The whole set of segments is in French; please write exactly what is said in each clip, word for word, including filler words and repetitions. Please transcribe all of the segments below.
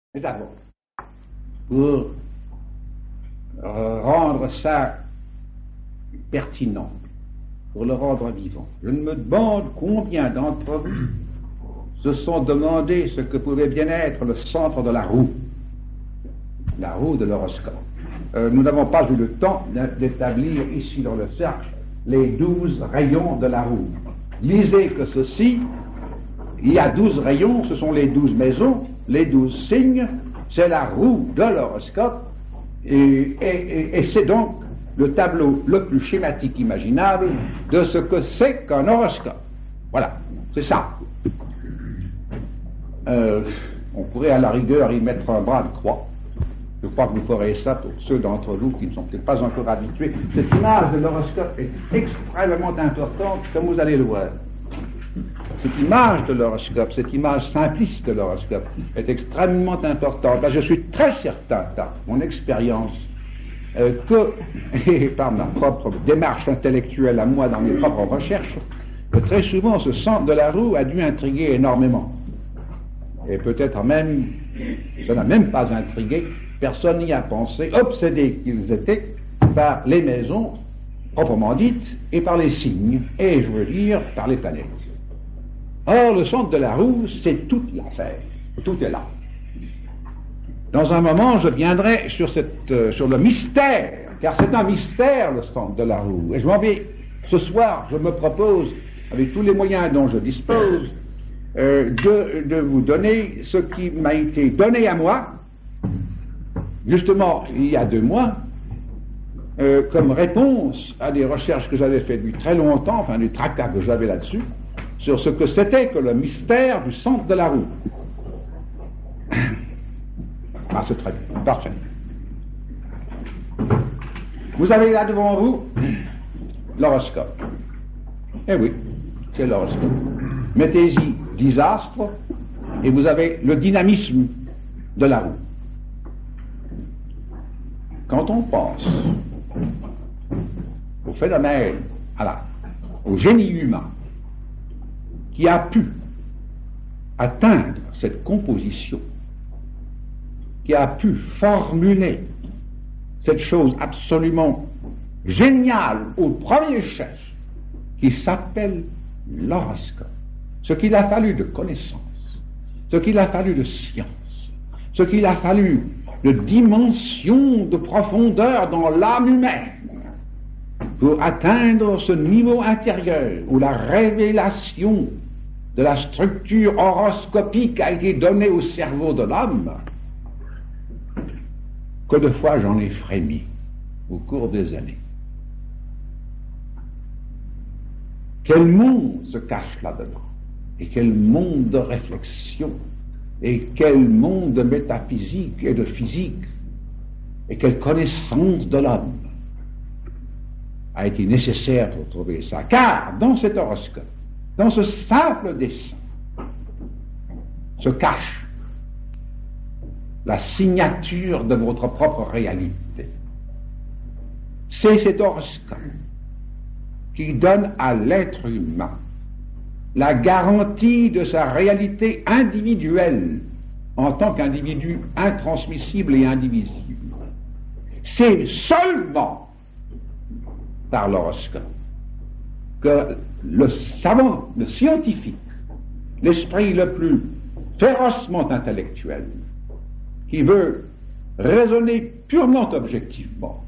Mais d'abord, pour euh, rendre ça pertinent, pour le rendre vivant, je me demande combien d'entre vous se sont demandé ce que pouvait bien être le centre de la roue, la roue de l'horoscope. Euh, nous n'avons pas eu le temps d'établir ici dans le cercle les douze rayons de la roue. Lisez que ceci, il y a douze rayons, ce sont les douze maisons, les douze signes, c'est la roue de l'horoscope, et, et, et, et c'est donc le tableau le plus schématique imaginable de ce que c'est qu'un horoscope. Voilà, c'est ça. Euh, on pourrait à la rigueur y mettre un bras de croix. Je crois que vous ferez ça pour ceux d'entre vous qui ne sont peut-être pas encore habitués. Cette image de l'horoscope est extrêmement importante, comme vous allez le voir. Cette image de l'horoscope, cette image simpliste de l'horoscope est extrêmement importante. Là, je suis très certain, par mon expérience, euh, que, et par ma propre démarche intellectuelle à moi dans mes propres recherches, que très souvent ce centre de la roue a dû intriguer énormément. Et peut-être même, ça n'a même pas intrigué, personne n'y a pensé, obsédés qu'ils étaient par les maisons proprement dites et par les signes, et je veux dire par les planètes. Or, le centre de la roue, c'est toute l'affaire. Tout est là. Dans un moment, je viendrai sur, cette, euh, sur le mystère, car c'est un mystère, le centre de la roue. Et je m'en vais, ce soir, je me propose, avec tous les moyens dont je dispose, euh, de, de vous donner ce qui m'a été donné à moi, justement, il y a deux mois, euh, comme réponse à des recherches que j'avais faites depuis très longtemps, enfin, du tractat que j'avais là-dessus, sur ce que c'était que le mystère du centre de la roue. Ah, c'est très bien, parfait. Vous avez là devant vous l'horoscope. Eh oui, c'est l'horoscope. Mettez-y dix astres et vous avez le dynamisme de la roue. Quand on pense au phénomène, à la, au génie humain, qui a pu atteindre cette composition, qui a pu formuler cette chose absolument géniale au premier chef, qui s'appelle l'horoscope. Ce qu'il a fallu de connaissance, ce qu'il a fallu de science, ce qu'il a fallu de dimension, de profondeur dans l'âme humaine, pour atteindre ce niveau intérieur où la révélation de la structure horoscopique a été donnée au cerveau de l'homme, que de fois j'en ai frémi au cours des années. Quel monde se cache là-dedans, et quel monde de réflexion, et quel monde de métaphysique et de physique, et quelle connaissance de l'homme a été nécessaire pour trouver ça. Car dans cet horoscope, dans ce simple dessin, se cache la signature de votre propre réalité. C'est cet horoscope qui donne à l'être humain la garantie de sa réalité individuelle en tant qu'individu intransmissible et indivisible. C'est seulement par l'horoscope que le savant, le scientifique, l'esprit le plus férocement intellectuel, qui veut raisonner purement objectivement,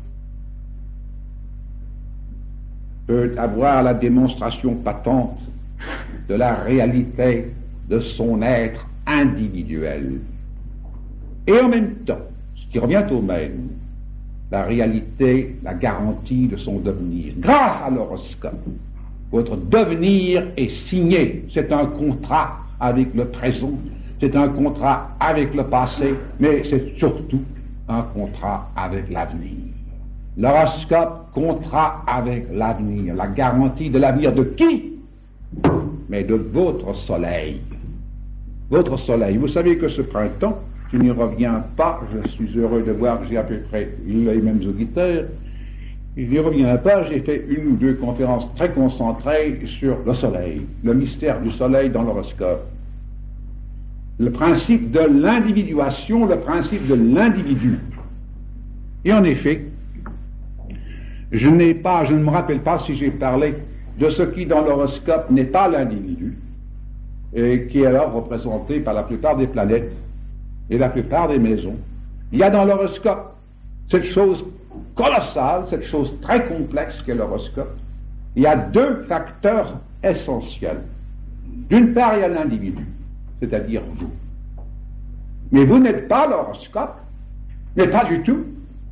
peut avoir la démonstration patente de la réalité de son être individuel. Et en même temps, ce qui revient au même, la réalité, la garantie de son devenir. Grâce à l'horoscope, votre devenir est signé. C'est un contrat avec le présent, c'est un contrat avec le passé, mais c'est surtout un contrat avec l'avenir. L'horoscope, contrat avec l'avenir, la garantie de l'avenir de qui? Mais de votre soleil. Votre soleil. Vous savez que ce printemps, je n'y reviens pas, je suis heureux de voir que j'ai à peu près les mêmes auditeurs, je n'y reviens pas, j'ai fait une ou deux conférences très concentrées sur le soleil, le mystère du soleil dans l'horoscope. le principe de l'individuation, le principe de l'individu. Et en effet, je n'ai pas, je ne me rappelle pas si j'ai parlé de ce qui dans l'horoscope n'est pas l'individu, et qui est alors représenté par la plupart des planètes et la plupart des maisons. Il y a dans l'horoscope cette chose colossale, cette chose très complexe qu'est l'horoscope. Il y a deux facteurs essentiels. D'une part, il y a l'individu, c'est-à-dire vous. Mais vous n'êtes pas l'horoscope, mais pas du tout.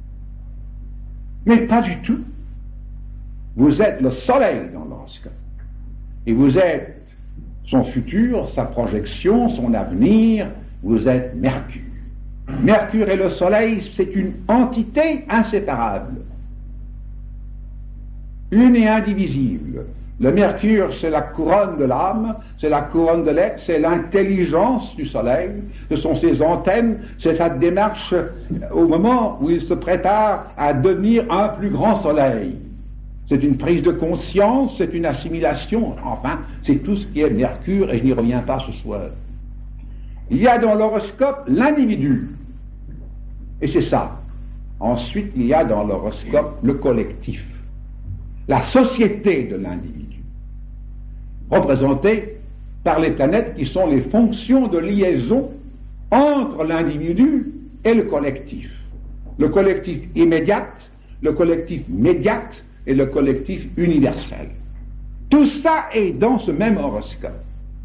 Mais pas du tout. Vous êtes le soleil dans l'horoscope. Et vous êtes son futur, sa projection, son avenir. Vous êtes Mercure. Mercure et le soleil, c'est une entité inséparable. Une et indivisible. Le Mercure, c'est la couronne de l'âme, c'est la couronne de l'être, c'est l'intelligence du soleil, ce sont ses antennes, c'est sa démarche au moment où il se prépare à devenir un plus grand soleil. C'est une prise de conscience, c'est une assimilation, enfin, c'est tout ce qui est Mercure, et je n'y reviens pas ce soir. Il y a dans l'horoscope l'individu, et c'est ça. Ensuite, il y a dans l'horoscope le collectif, la société de l'individu, représentée par les planètes qui sont les fonctions de liaison entre l'individu et le collectif. Le collectif immédiat, le collectif médiat et le collectif universel. Tout ça est dans ce même horoscope.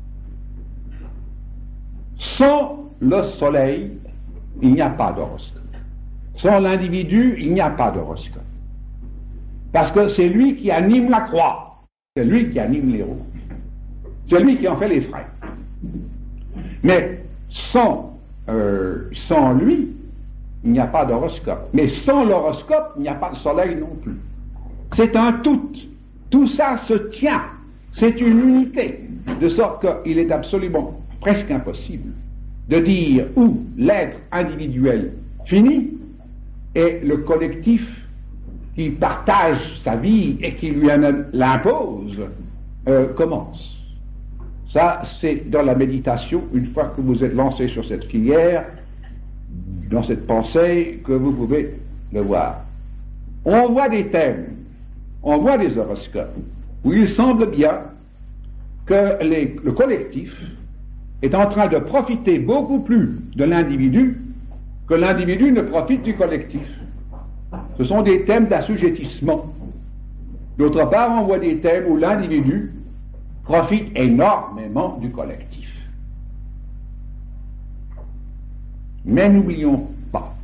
Sans le soleil, il n'y a pas d'horoscope. Sans l'individu, il n'y a pas d'horoscope. Parce que c'est lui qui anime la croix. C'est lui qui anime les roues. C'est lui qui en fait les frais. Mais sans, euh, sans lui, il n'y a pas d'horoscope. Mais sans l'horoscope, il n'y a pas de soleil non plus. C'est un tout. Tout ça se tient. C'est une unité. De sorte qu'il est absolument presque impossible de dire où l'être individuel finit et le collectif qui partage sa vie et qui lui-même l'impose euh, commence. Ça, c'est dans la méditation, une fois que vous êtes lancé sur cette filière, dans cette pensée, que vous pouvez le voir. On voit des thèmes, on voit des horoscopes, où il semble bien que les, le collectif est en train de profiter beaucoup plus de l'individu que l'individu ne profite du collectif. Ce sont des thèmes d'assujettissement. D'autre part, on voit des thèmes où l'individu profite énormément du collectif. Mais n'oublions pas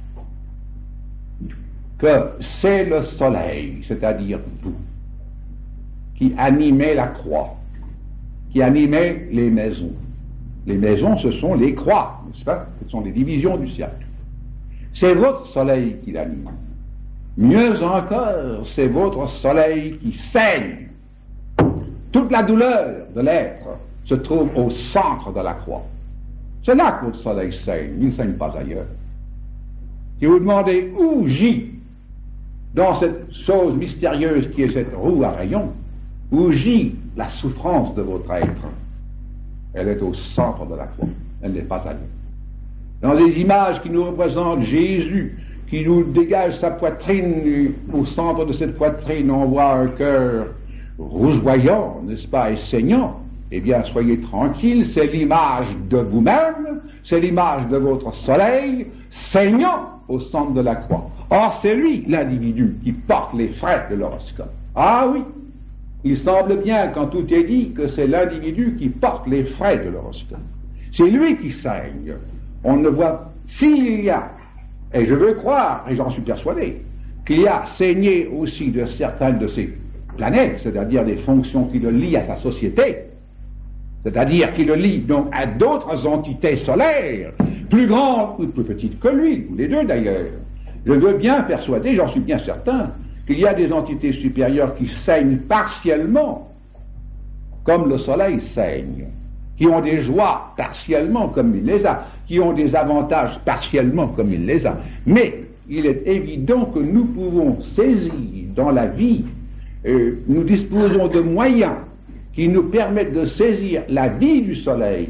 que c'est le soleil, c'est-à-dire vous, qui animait la croix, qui animait les maisons. Les maisons, ce sont les croix, n'est-ce pas? Ce sont les divisions du cercle. C'est votre soleil qui l'anime. Mieux encore, c'est votre soleil qui saigne. Toute la douleur de l'être se trouve au centre de la croix. C'est là que votre soleil saigne, il ne saigne pas ailleurs. Si vous demandez où gît, dans cette chose mystérieuse qui est cette roue à rayons, où gît la souffrance de votre être, elle est au centre de la croix, elle n'est pas ailleurs. Dans les images qui nous représentent Jésus, qui nous dégage sa poitrine, au centre de cette poitrine, on voit un cœur rougeoyant, n'est-ce pas, et saignant. Eh bien, soyez tranquille, c'est l'image de vous-même, c'est l'image de votre soleil, saignant au centre de la croix. Or, c'est lui, l'individu, qui porte les frais de l'horoscope. Ah oui, il semble bien, quand tout est dit, que c'est l'individu qui porte les frais de l'horoscope. C'est lui qui saigne. On ne voit, s'il y a, et je veux croire, et j'en suis persuadé, qu'il y a saigné aussi de certaines de ces planètes, c'est-à-dire des fonctions qui le lient à sa société, c'est-à-dire qui le lient donc à d'autres entités solaires, plus grandes ou plus petites que lui, tous les deux d'ailleurs. Je veux bien persuader, j'en suis bien certain, qu'il y a des entités supérieures qui saignent partiellement, comme le soleil saigne, qui ont des joies partiellement comme il les a, qui ont des avantages partiellement comme il les a. Mais il est évident que nous pouvons saisir dans la vie, euh, nous disposons de moyens qui nous permettent de saisir la vie du soleil,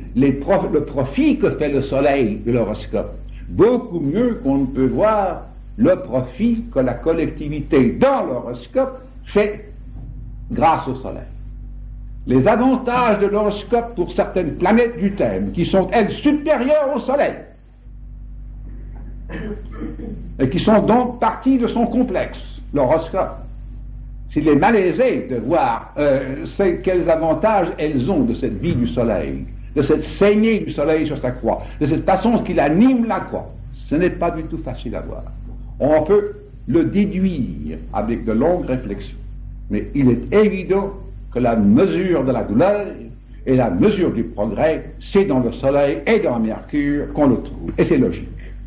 les prof, le profit que fait le soleil de l'horoscope, beaucoup mieux qu'on ne peut voir le profit que la collectivité dans l'horoscope fait grâce au soleil. Les avantages de l'horoscope pour certaines planètes du thème, qui sont, elles, supérieures au soleil, et qui sont donc partie de son complexe, l'horoscope. S'il est malaisé de voir euh, quels avantages elles ont de cette vie du soleil, de cette saignée du soleil sur sa croix, de cette façon qu'il anime la croix, ce n'est pas du tout facile à voir. On peut le déduire avec de longues réflexions, mais il est évident que la mesure de la douleur et la mesure du progrès, c'est dans le soleil et dans Mercure qu'on le trouve, et c'est logique.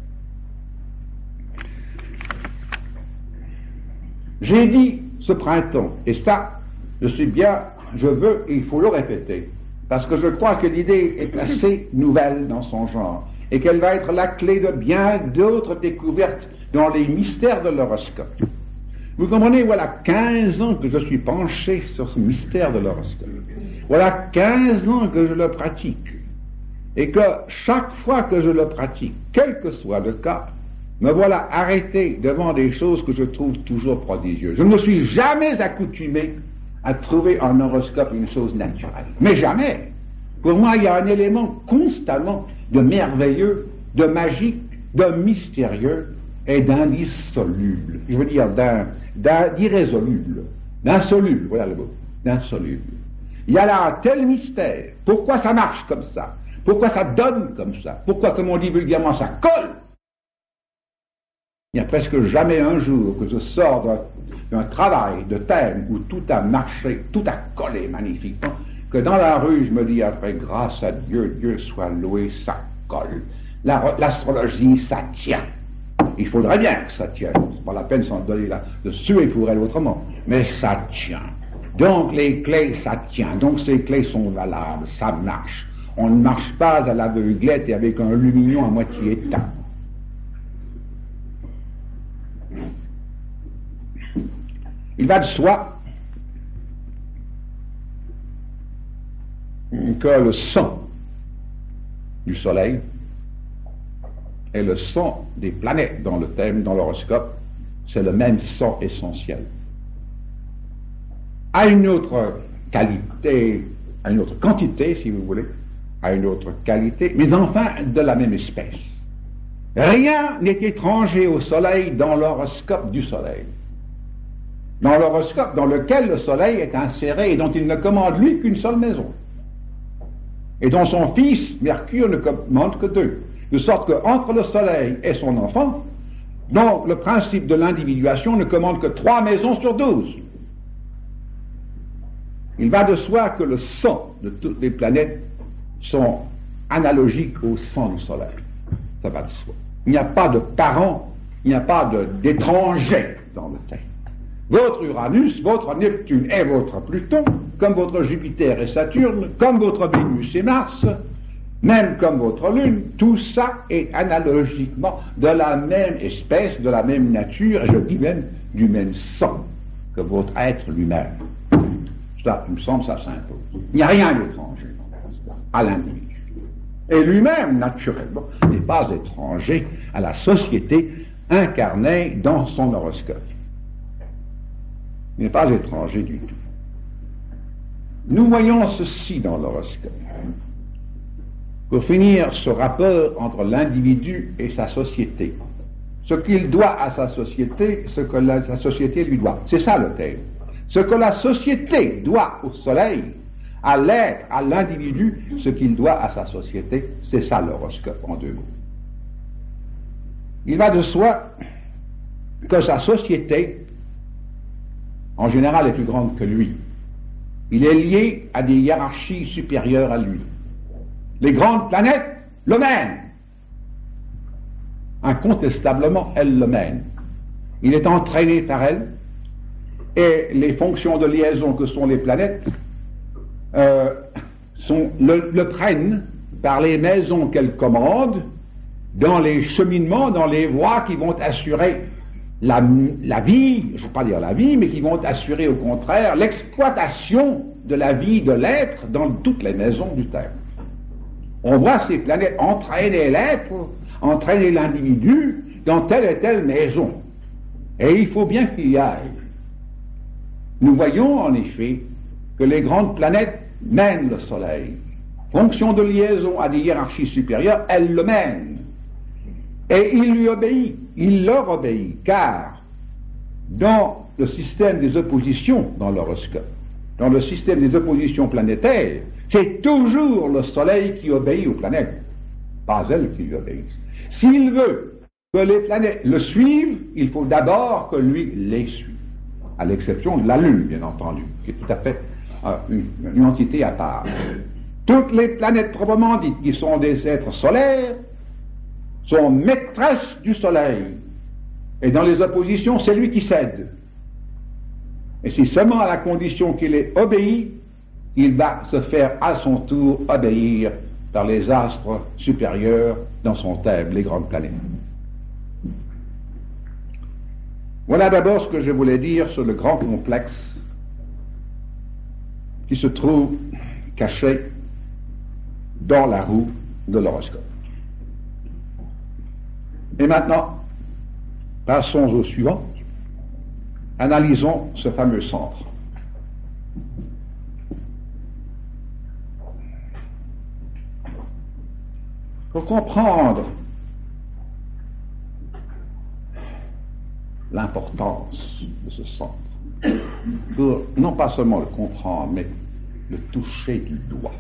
J'ai dit ce printemps, et ça, je suis bien, je veux, et il faut le répéter, parce que je crois que l'idée est assez nouvelle dans son genre, et qu'elle va être la clé de bien d'autres découvertes dans les mystères de l'horoscope. Vous comprenez, voilà quinze ans que je suis penché sur ce mystère de l'horoscope. Voilà quinze ans que je le pratique. Et que chaque fois que je le pratique, quel que soit le cas, me voilà arrêté devant des choses que je trouve toujours prodigieuses. Je ne me suis jamais accoutumé à trouver en horoscope une chose naturelle. Mais jamais. Pour moi, il y a un élément constamment de merveilleux, de magique, de mystérieux et d'indissoluble. Je veux dire d'un, d'un, d'irrésoluble, d'insoluble, voilà le mot, d'insoluble. Il y a là un tel mystère. Pourquoi ça marche comme ça? Pourquoi ça donne comme ça? Pourquoi, comme on dit vulgairement, ça colle? Il n'y a presque jamais un jour que je sors d'un, d'un travail de thème où tout a marché, tout a collé magnifiquement, que dans la rue, je me dis après, grâce à Dieu, Dieu soit loué, ça colle. La, l'astrologie, ça tient. Il faudrait bien que ça tienne. C'est pas la peine de s'en donner là, de suer pour elle autrement. Mais ça tient. Donc les clés, ça tient. Donc ces clés sont valables, ça marche. On ne marche pas à l'aveuglette et avec un lumignon à moitié éteint. Il va de soi que le sang du soleil et le sang des planètes dans le thème, dans l'horoscope, c'est le même sang essentiel. À une autre qualité, à une autre quantité, si vous voulez, à une autre qualité, mais enfin de la même espèce. Rien n'est étranger au soleil dans l'horoscope du soleil. Dans l'horoscope dans lequel le soleil est inséré et dont il ne commande lui qu'une seule maison. Et dont son fils, Mercure, ne commande que deux. De sorte qu'entre le soleil et son enfant, donc le principe de l'individuation ne commande que trois maisons sur douze. Il va de soi que le sang de toutes les planètes sont analogiques au sang du soleil. Ça va de soi. Il n'y a pas de parents, il n'y a pas de, d'étrangers dans le thème. Votre Uranus, votre Neptune et votre Pluton, comme votre Jupiter et Saturne, comme votre Vénus et Mars, même comme votre Lune, tout ça est analogiquement de la même espèce, de la même nature, et je dis même du même sang que votre être lui-même. Ça, il me semble, ça s'impose. Il n'y a rien d'étranger à l'individu. Et lui-même, naturellement, n'est pas étranger à la société incarnée dans son horoscope. Il n'est pas étranger du tout. Nous voyons ceci dans l'horoscope. Pour finir, ce rapport entre l'individu et sa société. Ce qu'il doit à sa société, ce que la, sa société lui doit. C'est ça le thème. Ce que la société doit au soleil, à l'être, à l'individu, ce qu'il doit à sa société, c'est ça l'horoscope en deux mots. Il va de soi que sa société, en général, est plus grande que lui. Il est lié à des hiérarchies supérieures à lui. Les grandes planètes le mènent. Incontestablement, elles le mènent. Il est entraîné par elles, et les fonctions de liaison que sont les planètes euh, sont, le, le prennent par les maisons qu'elles commandent dans les cheminements, dans les voies qui vont assurer la, la vie, je ne veux pas dire la vie, mais qui vont assurer au contraire l'exploitation de la vie de l'être dans toutes les maisons du terme. On voit ces planètes entraîner l'être, entraîner l'individu dans telle et telle maison. Et il faut bien qu'il y aille. Nous voyons en effet que les grandes planètes mènent le Soleil. Fonction de liaison à des hiérarchies supérieures, elles le mènent. Et il lui obéit, il leur obéit, car dans le système des oppositions dans l'horoscope, dans le système des oppositions planétaires, c'est toujours le Soleil qui obéit aux planètes, pas elles qui lui obéissent. S'il veut que les planètes le suivent, il faut d'abord que lui les suive, à l'exception de la Lune, bien entendu, qui est tout à fait euh, une, une entité à part. Toutes les planètes proprement dites, qui sont des êtres solaires, sont maîtresses du Soleil. Et dans les oppositions, c'est lui qui cède. Et c'est seulement à la condition qu'il ait obéi, il va se faire à son tour obéir par les astres supérieurs dans son thème, les grandes planètes. Voilà d'abord ce que je voulais dire sur le grand complexe qui se trouve caché dans la roue de l'horoscope. Et maintenant, passons au suivant. Analysons ce fameux centre. Pour comprendre l'importance de ce centre, pour non pas seulement le comprendre, mais le toucher du doigt.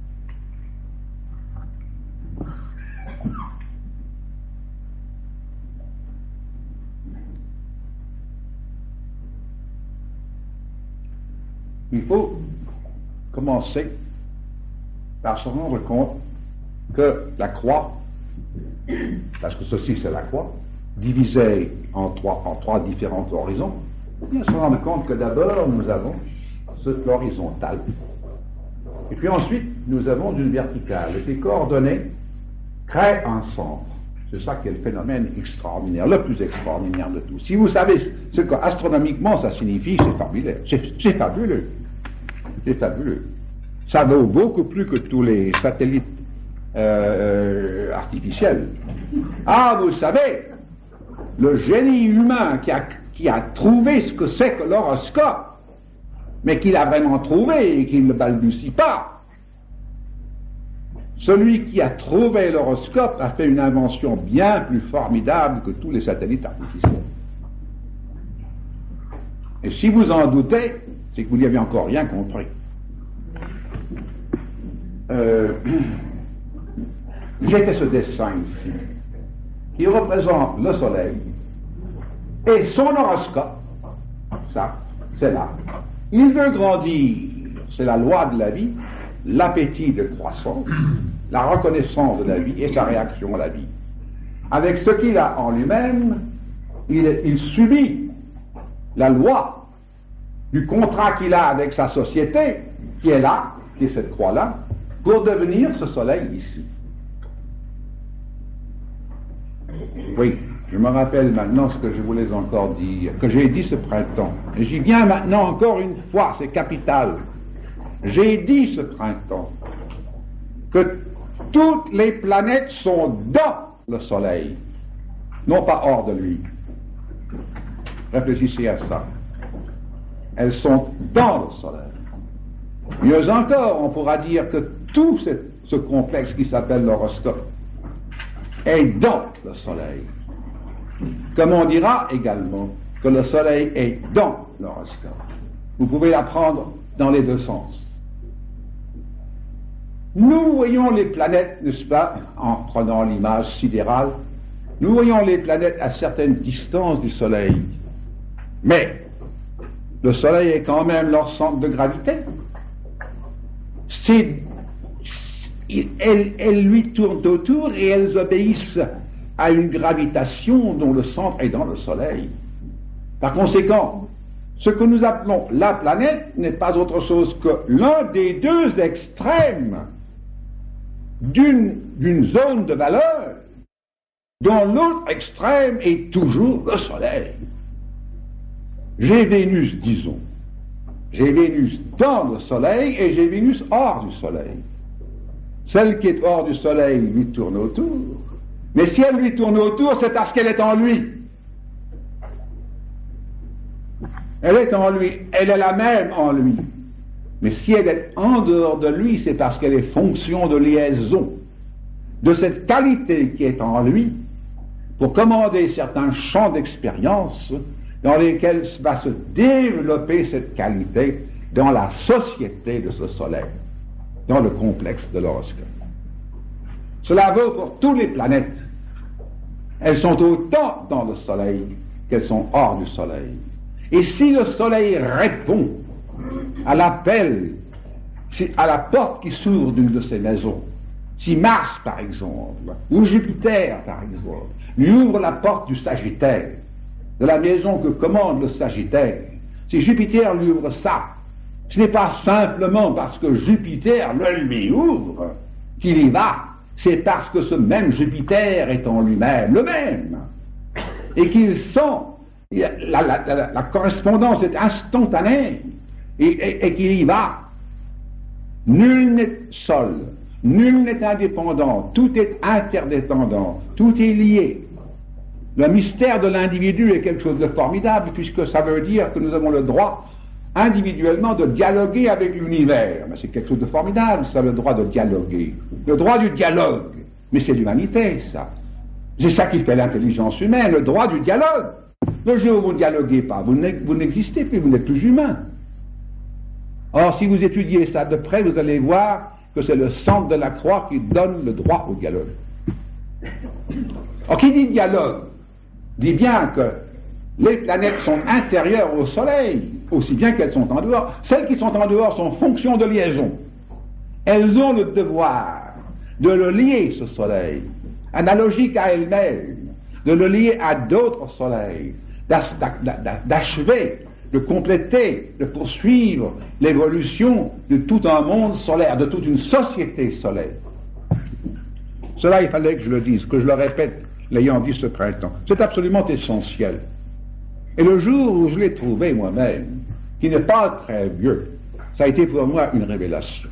Il faut commencer par se rendre compte que la croix, parce que ceci c'est la croix, divisée en trois, en trois différents horizons, il faut bien se rendre compte que d'abord nous avons l'horizontale, et puis ensuite nous avons une verticale, et ces coordonnées créent un centre. C'est ça qui est le phénomène extraordinaire, le plus extraordinaire de tout. Si vous savez ce que astronomiquement ça signifie, c'est fabuleux. C'est, c'est fabuleux. C'est fabuleux. Ça vaut beaucoup plus que tous les satellites euh, artificiels. Ah, vous savez, le génie humain qui a, qui a trouvé ce que c'est que l'horoscope, mais qu'il a vraiment trouvé et qu'il ne balbutie pas, celui qui a trouvé l'horoscope a fait une invention bien plus formidable que tous les satellites artificiels. Et si vous en doutez, c'est que vous n'y avez encore rien compris. Euh, j'ai fait ce dessin ici, qui représente le Soleil et son horoscope. Ça, c'est là. Il veut grandir, c'est la loi de la vie, l'appétit de croissance, la reconnaissance de la vie et sa réaction à la vie. Avec ce qu'il a en lui-même, il, il subit la loi du contrat qu'il a avec sa société, qui est là, qui est cette croix-là, pour devenir ce soleil ici. Oui, je me rappelle maintenant ce que je voulais encore dire, que j'ai dit ce printemps. Et j'y viens maintenant encore une fois, c'est capital. J'ai dit ce printemps que toutes les planètes sont dans le Soleil, non pas hors de lui. Réfléchissez à ça. Elles sont dans le Soleil. Mieux encore, on pourra dire que tout ce, ce complexe qui s'appelle l'horoscope est dans le Soleil. Comme on dira également que le Soleil est dans l'horoscope. Vous pouvez l'apprendre dans les deux sens. Nous voyons les planètes, n'est-ce pas, en prenant l'image sidérale, nous voyons les planètes à certaines distances du Soleil. Mais le Soleil est quand même leur centre de gravité. C'est, elles, elles lui tournent autour et elles obéissent à une gravitation dont le centre est dans le Soleil. Par conséquent, ce que nous appelons la planète n'est pas autre chose que l'un des deux extrêmes d'une, d'une zone de valeur dont l'autre extrême est toujours le Soleil. J'ai Vénus, disons. J'ai Vénus dans le Soleil et j'ai Vénus hors du Soleil. Celle qui est hors du soleil lui tourne autour. Mais si elle lui tourne autour, c'est parce qu'elle est en lui. Elle est en lui, elle est la même en lui. Mais si elle est en dehors de lui, c'est parce qu'elle est fonction de liaison de cette qualité qui est en lui pour commander certains champs d'expérience dans lesquels va se développer cette qualité dans la société de ce soleil, dans le complexe de l'horoscope. Cela vaut pour toutes les planètes. Elles sont autant dans le soleil qu'elles sont hors du soleil. Et si le soleil répond à l'appel, à la porte qui s'ouvre d'une de ces maisons, si Mars, par exemple, ou Jupiter, par exemple, lui ouvre la porte du Sagittaire, de la maison que commande le Sagittaire, si Jupiter lui ouvre ça, ce n'est pas simplement parce que Jupiter le lui ouvre qu'il y va, c'est parce que ce même Jupiter est en lui-même le même, et qu'il sent, la, la, la, la correspondance est instantanée, et, et, et qu'il y va. Nul n'est seul, nul n'est indépendant, tout est interdépendant, tout est lié. Le mystère de l'individu est quelque chose de formidable, puisque ça veut dire que nous avons le droit individuellement de dialoguer avec l'univers. Mais c'est quelque chose de formidable, ça, le droit de dialoguer. Le droit du dialogue. Mais c'est l'humanité, ça. C'est ça qui fait l'intelligence humaine, le droit du dialogue. Le jour où vous ne dialoguez pas, vous n'existez plus, vous n'êtes plus humain. Or, si vous étudiez ça de près, vous allez voir que c'est le centre de la croix qui donne le droit au dialogue. Or, qui dit dialogue dit bien que les planètes sont intérieures au Soleil, aussi bien qu'elles sont en dehors. Celles qui sont en dehors sont fonction de liaison. Elles ont le devoir de le lier, ce Soleil, analogique à elles-mêmes, de le lier à d'autres soleils, d'achever, de compléter, de poursuivre l'évolution de tout un monde solaire, de toute une société solaire. Cela, il fallait que je le dise, que je le répète, l'ayant dit ce printemps. C'est absolument essentiel. Et le jour où je l'ai trouvé moi-même, qui n'est pas très vieux, ça a été pour moi une révélation.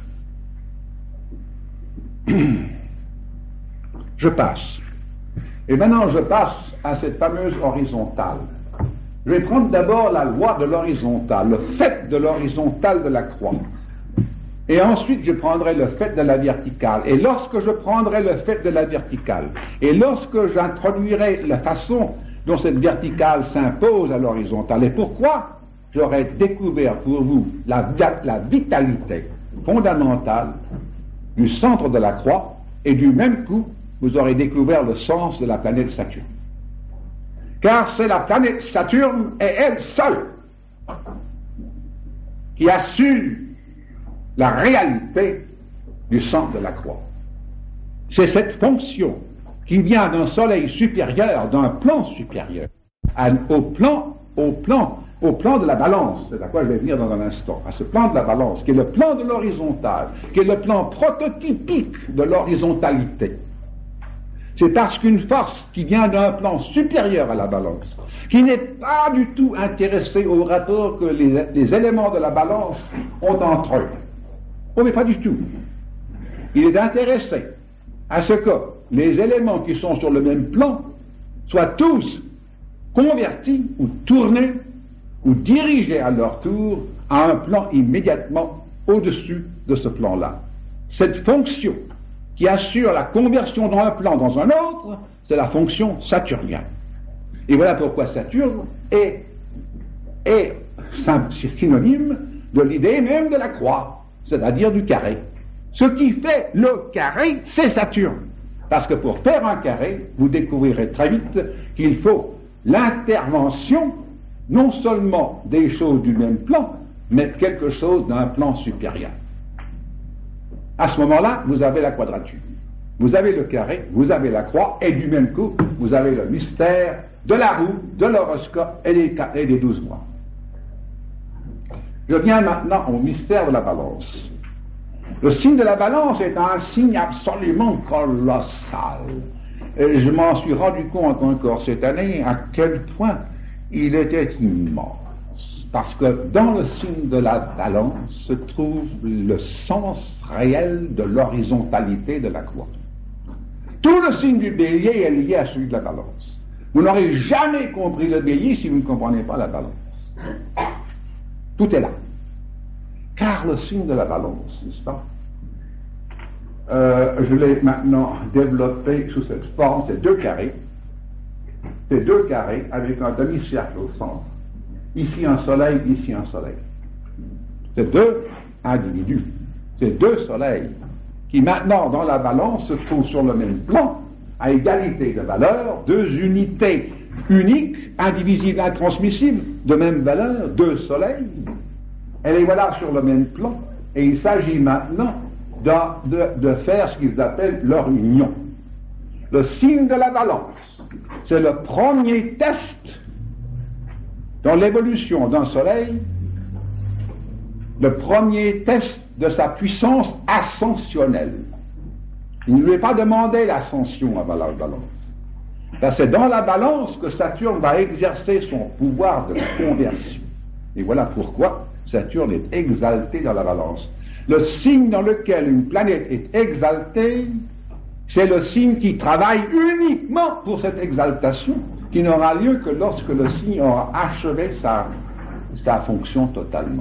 Je passe. Et maintenant, je passe à cette fameuse horizontale. Je vais prendre d'abord la loi de l'horizontale, le fait de l'horizontale de la croix. Et ensuite, je prendrai le fait de la verticale. Et lorsque je prendrai le fait de la verticale, et lorsque j'introduirai la façon dont cette verticale s'impose à l'horizontale, et pourquoi j'aurai découvert pour vous la, la vitalité fondamentale du centre de la croix, et du même coup, vous aurez découvert le sens de la planète Saturne. Car c'est la planète Saturne et elle seule qui assure la réalité du centre de la croix. C'est cette fonction qui vient d'un soleil supérieur, d'un plan supérieur, à, au plan, au plan, au plan de la balance, c'est à quoi je vais venir dans un instant, à ce plan de la balance, qui est le plan de l'horizontale, qui est le plan prototypique de l'horizontalité. C'est parce qu'une force qui vient d'un plan supérieur à la balance, qui n'est pas du tout intéressée au rapport que les, les éléments de la balance ont entre eux. Oh, mais pas du tout. Il est intéressé à ce que les éléments qui sont sur le même plan soient tous convertis ou tournés ou dirigés à leur tour à un plan immédiatement au-dessus de ce plan-là. Cette fonction qui assure la conversion d'un plan dans un autre, c'est la fonction saturnienne. Et voilà pourquoi Saturne est, est synonyme de l'idée même de la croix, c'est-à-dire du carré. Ce qui fait le carré, c'est Saturne. Parce que pour faire un carré, vous découvrirez très vite qu'il faut l'intervention, non seulement des choses du même plan, mais quelque chose d'un plan supérieur. À ce moment-là, vous avez la quadrature. Vous avez le carré, vous avez la croix, et du même coup, vous avez le mystère de la roue, de l'horoscope et des, et des douze mois. Je viens maintenant au mystère de la balance. Le signe de la balance est un signe absolument colossal. Et je m'en suis rendu compte encore cette année à quel point il était immense. Parce que dans le signe de la balance se trouve le sens réel de l'horizontalité de la croix. Tout le signe du bélier est lié à celui de la balance. Vous n'aurez jamais compris le bélier si vous ne comprenez pas la balance. Tout est là. Car le signe de la balance, n'est-ce pas? Euh, je l'ai maintenant développé sous cette forme, c'est deux carrés. C'est deux carrés avec un demi-cercle au centre. Ici un soleil, ici un soleil. C'est deux individus. C'est deux soleils qui maintenant dans la balance se trouvent sur le même plan, à égalité de valeur, deux unités uniques, indivisibles, intransmissibles, de même valeur, deux soleils. Et les voilà sur le même plan. Et il s'agit maintenant de, de, de faire ce qu'ils appellent leur union. Le signe de la balance, c'est le premier test dans l'évolution d'un soleil, le premier test de sa puissance ascensionnelle. Il ne lui est pas demandé l'ascension à la balance. Car c'est dans la balance que Saturne va exercer son pouvoir de conversion. Et voilà pourquoi Saturne est exalté dans la balance. Le signe dans lequel une planète est exaltée, c'est le signe qui travaille uniquement pour cette exaltation, qui n'aura lieu que lorsque le signe aura achevé sa, sa fonction totalement.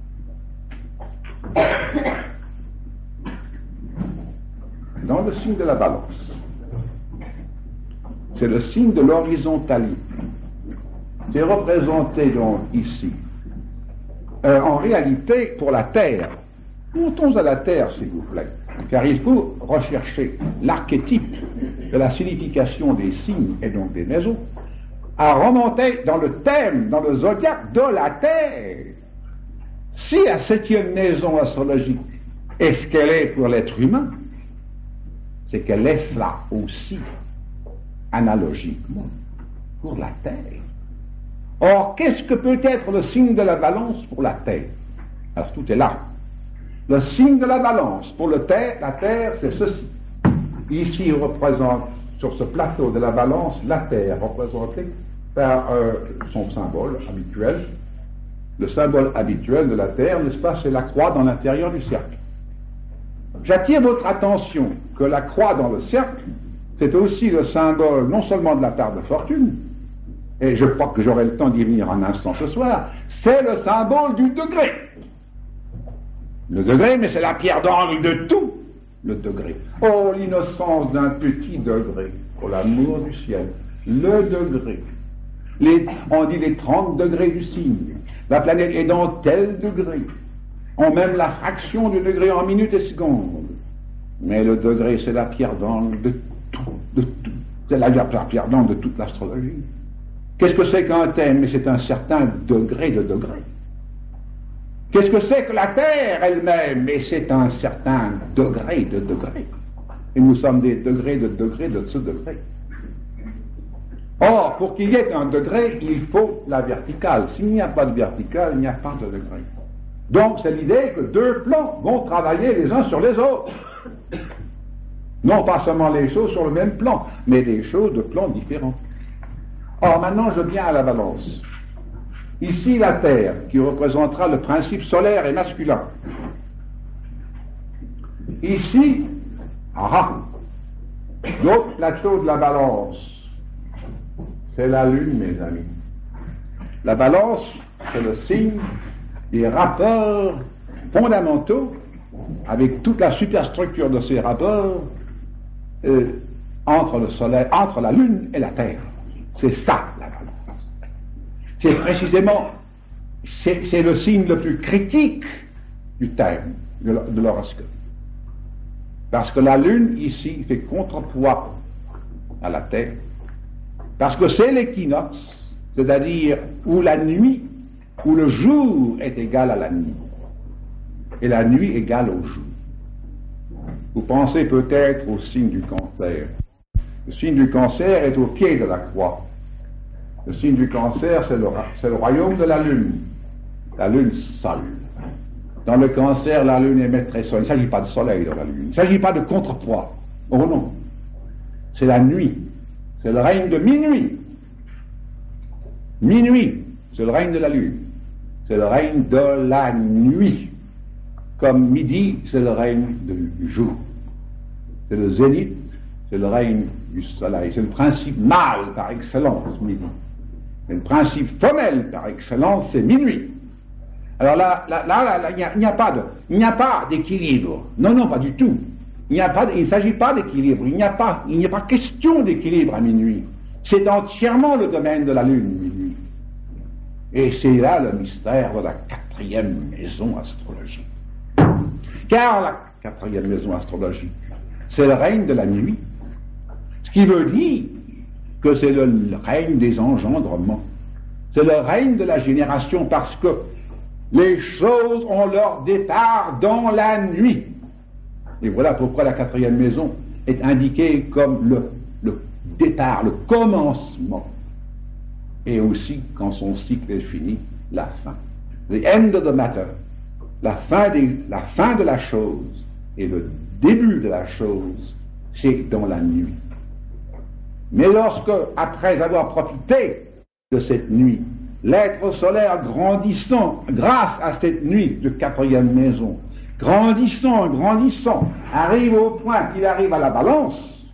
Dans le signe de la balance, c'est le signe de l'horizontalité. C'est représenté donc ici. Euh, en réalité, pour la Terre, montons à la Terre, s'il vous plaît, car il faut rechercher l'archétype de la signification des signes et donc des maisons, à remonter dans le thème, dans le zodiaque de la Terre. Si la septième maison astrologique est ce qu'elle est pour l'être humain, c'est qu'elle est cela aussi, analogiquement, pour la Terre. Or, qu'est-ce que peut être le signe de la balance pour la Terre? Alors, tout est là. Le signe de la balance pour le terre, la Terre, c'est ceci. Ici, il représente, sur ce plateau de la balance, la Terre, représentée par euh, son symbole habituel. Le symbole habituel de la Terre, n'est-ce pas, c'est la croix dans l'intérieur du cercle. J'attire votre attention que la croix dans le cercle, c'est aussi le symbole non seulement de la table de fortune, et je crois que j'aurai le temps d'y venir un instant ce soir, c'est le symbole du degré. Le degré, mais c'est la pierre d'angle de tout, le degré. Oh, l'innocence d'un petit degré, pour l'amour du ciel, le degré. Les, on dit les trente degrés du signe. La planète est dans tel degré. On même la fraction du degré en minutes et secondes. Mais le degré, c'est la pierre d'angle de tout, de tout. C'est la, la pierre d'angle de toute l'astrologie. Qu'est-ce que c'est qu'un thème? Mais c'est un certain degré de degré. Qu'est-ce que c'est que la Terre elle-même? Mais c'est un certain degré de degré. Et nous sommes des degrés de degré de ce degré. Or, pour qu'il y ait un degré, il faut la verticale. S'il n'y a pas de verticale, il n'y a pas de degré. Donc, c'est l'idée que deux plans vont travailler les uns sur les autres. Non pas seulement les choses sur le même plan, mais des choses de plans différents. Or, maintenant, je viens à la balance. Ici, la Terre, qui représentera le principe solaire et masculin. Ici, ah, l'autre plateau de la balance, c'est la Lune, mes amis. La balance, c'est le signe des rapports fondamentaux, avec toute la superstructure de ces rapports, euh, entre le Soleil, entre la Lune et la Terre. C'est ça, la balance. C'est précisément, c'est, c'est le signe le plus critique du thème de l'horoscope. Parce que la Lune, ici, fait contrepoids à la Terre. Parce que c'est l'équinoxe, c'est-à-dire où la nuit, où le jour est égal à la nuit. Et la nuit égale au jour. Vous pensez peut-être au signe du Cancer. Le signe du Cancer est au pied de la croix. Le signe du Cancer, c'est le, c'est le royaume de la Lune. La Lune seule. Dans le Cancer, la Lune est maîtresse seule. Il ne s'agit pas de soleil dans la Lune. Il ne s'agit pas de contrepoids. Oh non. C'est la nuit. C'est le règne de minuit. Minuit, c'est le règne de la Lune. c'est le règne de la nuit. Comme midi, c'est le règne du jour. C'est le zénith, c'est le règne du soleil. C'est le principe mâle par excellence, midi. C'est le principe femelle par excellence, c'est minuit. Alors là, là, là, là, il n'y a, a pas de, il n'y a pas d'équilibre. Non, non, pas du tout. Il n'y a pas, il ne s'agit pas d'équilibre. Il n'y a pas, il n'y a pas question d'équilibre à minuit. C'est entièrement le domaine de la lune, minuit. Et c'est là le mystère de la quatrième maison astrologique. Car la quatrième maison astrologique, c'est le règne de la nuit. Ce qui veut dire que c'est le règne des engendrements. C'est le règne de la génération parce que les choses ont leur départ dans la nuit. Et voilà pourquoi la quatrième maison est indiquée comme le, le départ, le commencement. Et aussi, quand son cycle est fini, la fin. The end of the matter. La fin, des, la fin de la chose et le début de la chose, c'est dans la nuit. Mais lorsque, après avoir profité de cette nuit, l'être solaire grandissant, grâce à cette nuit de quatrième maison, grandissant, grandissant, arrive au point qu'il arrive à la balance,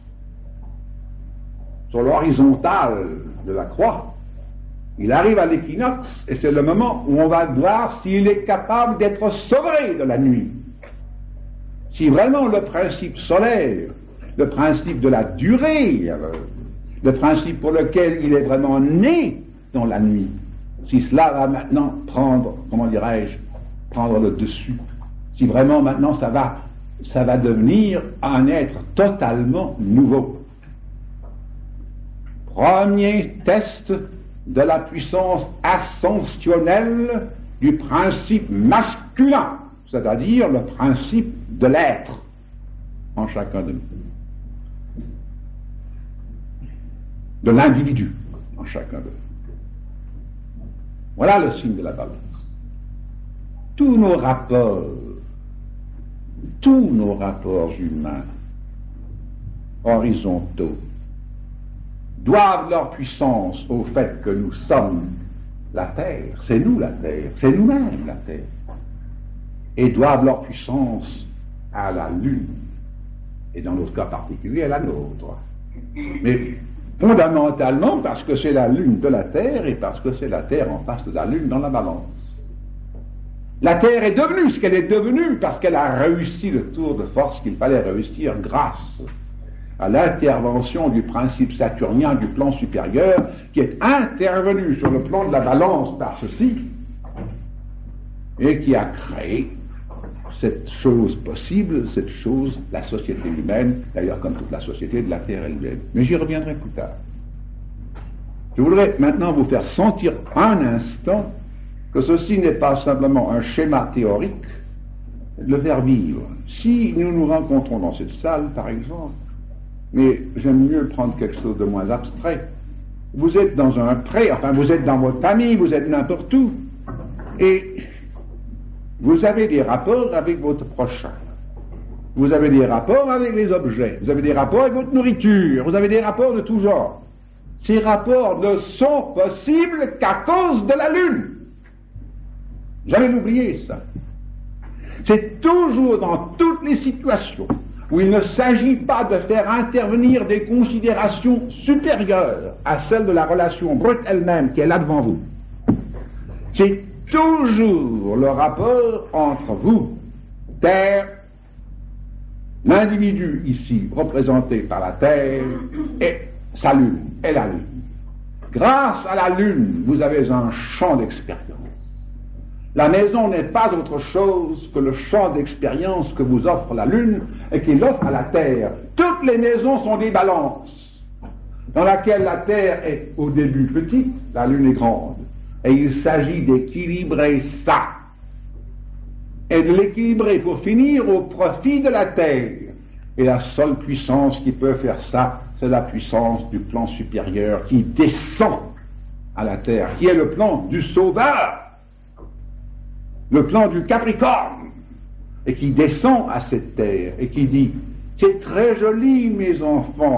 sur l'horizontale de la croix, il arrive à l'équinoxe, et c'est le moment où on va voir s'il est capable d'être sauvé de la nuit. Si vraiment le principe solaire, le principe de la durée, le principe pour lequel il est vraiment né dans la nuit, si cela va maintenant prendre, comment dirais-je, prendre le dessus, si vraiment maintenant ça va, ça va devenir un être totalement nouveau. Premier test de la puissance ascensionnelle du principe masculin, c'est-à-dire le principe de l'être en chacun de nous, de l'individu en chacun de nous. Voilà le signe de la balance. Tous nos rapports, tous nos rapports humains horizontaux doivent leur puissance au fait que nous sommes la Terre, c'est nous la Terre, c'est nous-mêmes la Terre, et doivent leur puissance à la Lune, et dans notre cas particulier à la nôtre. Mais fondamentalement parce que c'est la Lune de la Terre et parce que c'est la Terre en face de la Lune dans la balance. La Terre est devenue ce qu'elle est devenue parce qu'elle a réussi le tour de force qu'il fallait réussir grâce à l'intervention du principe saturnien du plan supérieur qui est intervenu sur le plan de la balance par ceci et qui a créé cette chose possible, cette chose, la société humaine, d'ailleurs comme toute la société de la Terre elle-même. Mais j'y reviendrai plus tard. Je voudrais maintenant vous faire sentir un instant que ceci n'est pas simplement un schéma théorique, de le faire vivre. Si nous nous rencontrons dans cette salle, par exemple, mais j'aime mieux prendre quelque chose de moins abstrait. Vous êtes dans un pré, enfin vous êtes dans votre famille, vous êtes n'importe où, et vous avez des rapports avec votre prochain. Vous avez des rapports avec les objets, vous avez des rapports avec votre nourriture, vous avez des rapports de tout genre. Ces rapports ne sont possibles qu'à cause de la Lune. Jamais n'oubliez ça. C'est toujours dans toutes les situations où il ne s'agit pas de faire intervenir des considérations supérieures à celles de la relation brute elle-même qui est là devant vous. C'est toujours le rapport entre vous, Terre, l'individu ici représenté par la Terre, et sa Lune, et la Lune. Grâce à la Lune, vous avez un champ d'expérience. La maison n'est pas autre chose que le champ d'expérience que vous offre la Lune et qu'il offre à la Terre. Toutes les maisons sont des balances, dans laquelle la Terre est au début petite, la Lune est grande. Et il s'agit d'équilibrer ça. Et de l'équilibrer pour finir au profit de la Terre. Et la seule puissance qui peut faire ça, c'est la puissance du plan supérieur qui descend à la Terre, qui est le plan du Sauveur. Le plan du Capricorne, et qui descend à cette terre, et qui dit, c'est très joli, mes enfants,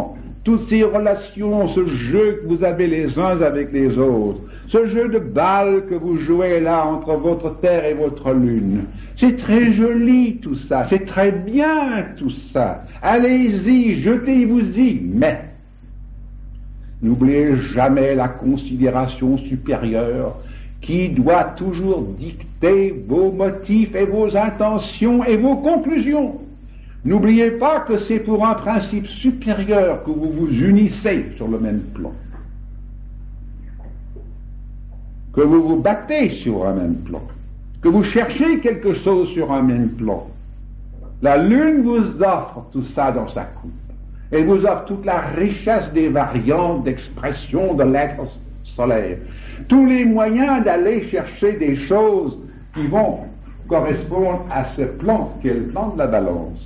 toutes ces relations, ce jeu que vous avez les uns avec les autres, ce jeu de balle que vous jouez là entre votre terre et votre lune, c'est très joli tout ça, c'est très bien tout ça. Allez-y, jetez-vous-y, mais n'oubliez jamais la considération supérieure qui doit toujours dicter vos motifs et vos intentions et vos conclusions. N'oubliez pas que c'est pour un principe supérieur que vous vous unissez sur le même plan, que vous vous battez sur un même plan, que vous cherchez quelque chose sur un même plan. La lune vous offre tout ça dans sa coupe. Elle vous offre toute la richesse des variantes d'expression de l'être solaire. Tous les moyens d'aller chercher des choses qui vont correspondre à ce plan qui est le plan de la balance.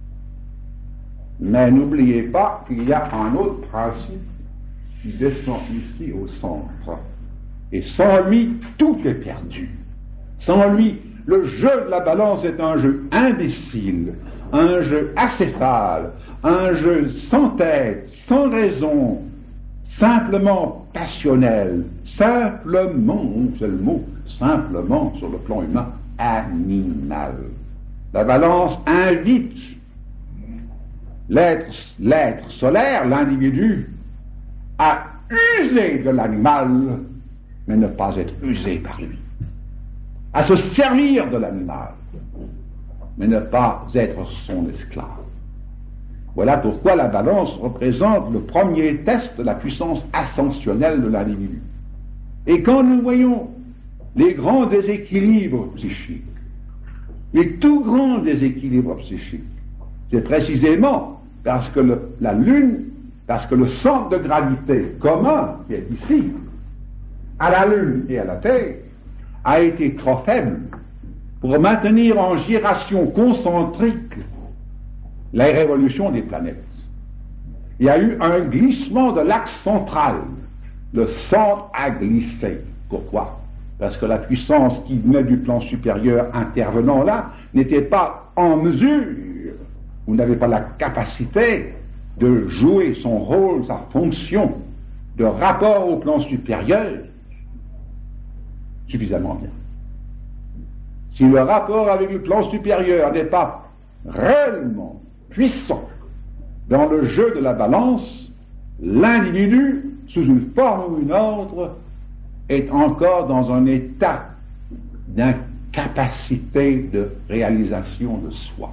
Mais n'oubliez pas qu'il y a un autre principe qui descend ici au centre. Et sans lui, tout est perdu. Sans lui, le jeu de la balance est un jeu imbécile, un jeu acéphale, un jeu sans tête, sans raison, simplement passionnel, simplement, c'est le mot, simplement sur le plan humain, animal. La balance invite l'être, l'être solaire, l'individu, à user de l'animal, mais ne pas être usé par lui. À se servir de l'animal, mais ne pas être son esclave. Voilà pourquoi la balance représente le premier test de la puissance ascensionnelle de l'individu. Et quand nous voyons les grands déséquilibres psychiques, les tout grands déséquilibres psychiques, c'est précisément parce que le, la Lune, parce que le centre de gravité commun, qui est ici, à la Lune et à la Terre, a été trop faible pour maintenir en giration concentrique la révolution des planètes. Il y a eu un glissement de l'axe central. Le centre a glissé. Pourquoi? Parce que la puissance qui venait du plan supérieur intervenant là n'était pas en mesure, vous n'avez pas la capacité de jouer son rôle, sa fonction de rapport au plan supérieur suffisamment bien. Si le rapport avec le plan supérieur n'est pas réellement puissant dans le jeu de la balance, l'individu, sous une forme ou une autre, est encore dans un état d'incapacité de réalisation de soi.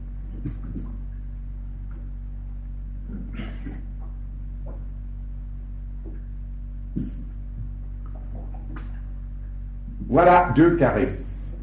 Voilà deux carrés.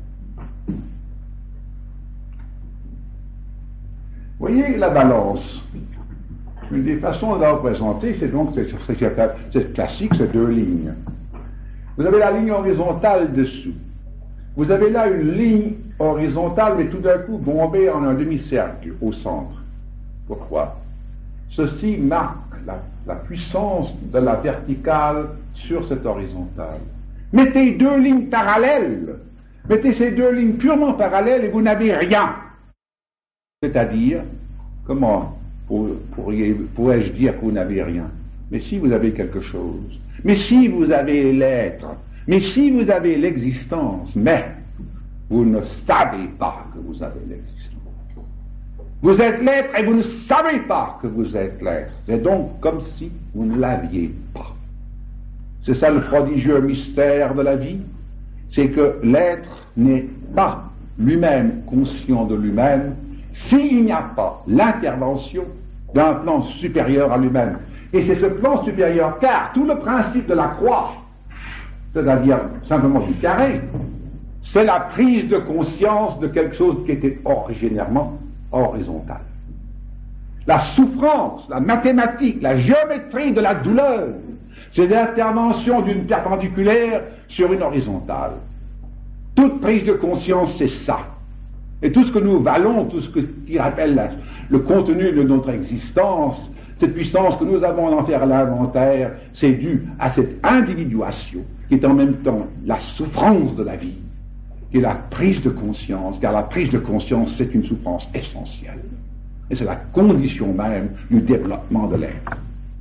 Vous voyez la balance. Une des façons de la représenter, c'est donc c'est, c'est, c'est classique, c'est deux lignes. Vous avez la ligne horizontale dessous. Vous avez là une ligne horizontale, mais tout d'un coup bombée en un demi-cercle au centre. Pourquoi? Ceci marque la, la puissance de la verticale sur cette horizontale. Mettez deux lignes parallèles. Mettez ces deux lignes purement parallèles et vous n'avez rien. C'est-à-dire, comment pourriez, pourrais-je dire que vous n'avez rien? Mais si vous avez quelque chose, mais si vous avez l'être, mais si vous avez l'existence, mais vous ne savez pas que vous avez l'existence. Vous êtes l'être et vous ne savez pas que vous êtes l'être. C'est donc comme si vous ne l'aviez pas. C'est ça le prodigieux mystère de la vie, c'est que l'être n'est pas lui-même conscient de lui-même s'il n'y a pas l'intervention d'un plan supérieur à lui-même. Et c'est ce plan supérieur, car tout le principe de la croix, c'est-à-dire simplement du carré, c'est la prise de conscience de quelque chose qui était originairement horizontal. La souffrance, la mathématique, la géométrie de la douleur, c'est l'intervention d'une perpendiculaire sur une horizontale. Toute prise de conscience, c'est ça. Et tout ce que nous valons, tout ce que, qui rappelle la, le contenu de notre existence, cette puissance que nous avons d'en faire l'inventaire, c'est dû à cette individuation qui est en même temps la souffrance de la vie, qui est la prise de conscience, car la prise de conscience, c'est une souffrance essentielle. Et c'est la condition même du développement de l'être.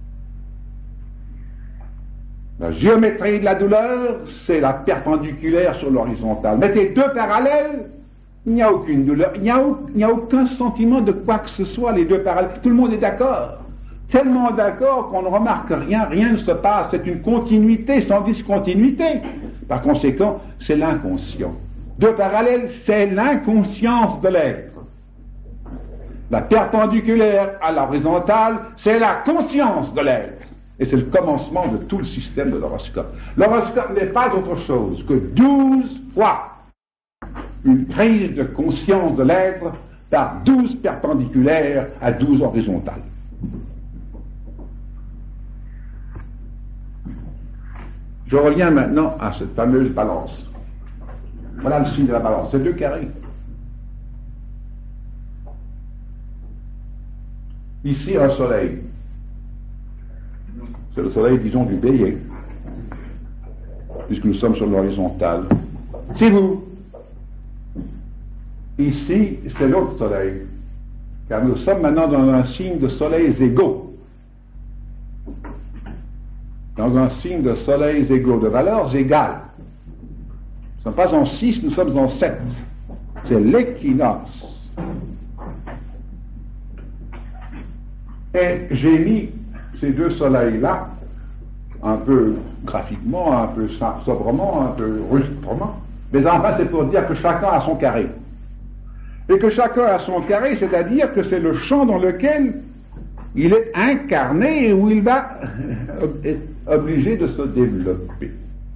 La géométrie de la douleur, c'est la perpendiculaire sur l'horizontale. Mettez deux parallèles, il n'y a aucune douleur, il n'y a, au, il n'y a aucun sentiment de quoi que ce soit, les deux parallèles. Tout le monde est d'accord. Tellement d'accord qu'on ne remarque rien, rien ne se passe. C'est une continuité sans discontinuité. Par conséquent, c'est l'inconscient. Deux parallèles, c'est l'inconscience de l'être. La perpendiculaire à l'horizontale, c'est la conscience de l'être. Et c'est le commencement de tout le système de l'horoscope. L'horoscope n'est pas autre chose que douze fois une prise de conscience de l'être par douze perpendiculaires à douze horizontales. Je reviens maintenant à cette fameuse balance. Voilà le signe de la balance. C'est deux carrés. Ici, un soleil. C'est le soleil, disons, du bélier, puisque nous sommes sur l'horizontale. C'est vous. Ici, c'est l'autre soleil, car nous sommes maintenant dans un signe de soleils égaux. Dans un signe de soleils égaux, de valeurs égales. Nous ne sommes pas en six, nous sommes en sept. C'est l'équinoxe. Et j'ai mis ces deux soleils-là, un peu graphiquement, un peu sobrement, un peu rustrement, mais enfin c'est pour dire que chacun a son carré. Et que chacun a son carré, c'est-à-dire que c'est le champ dans lequel il est incarné et où il va être obligé de se développer.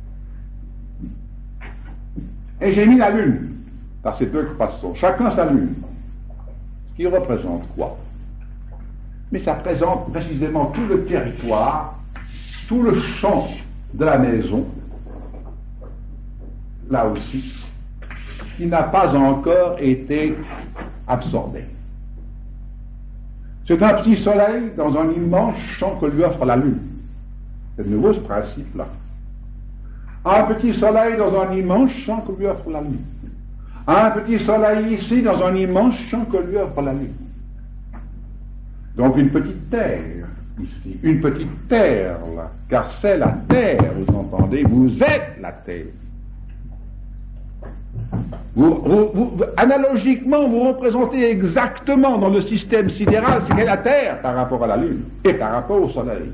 Et j'ai mis la lune, par ces deux façons, chacun sa lune, ce qui représente quoi? Mais ça présente précisément tout le territoire, tout le champ de la maison, là aussi, qui n'a pas encore été absorbé. C'est un petit soleil dans un immense champ que lui offre la lune. C'est de nouveau ce principe-là. Un petit soleil dans un immense champ que lui offre la lune. Un petit soleil ici dans un immense champ que lui offre la lune. Donc une petite terre, ici, une petite terre, là, car c'est la terre, vous entendez, vous êtes la terre. Vous, vous, vous, analogiquement, vous représentez exactement dans le système sidéral ce qu'est la terre par rapport à la lune et par rapport au soleil.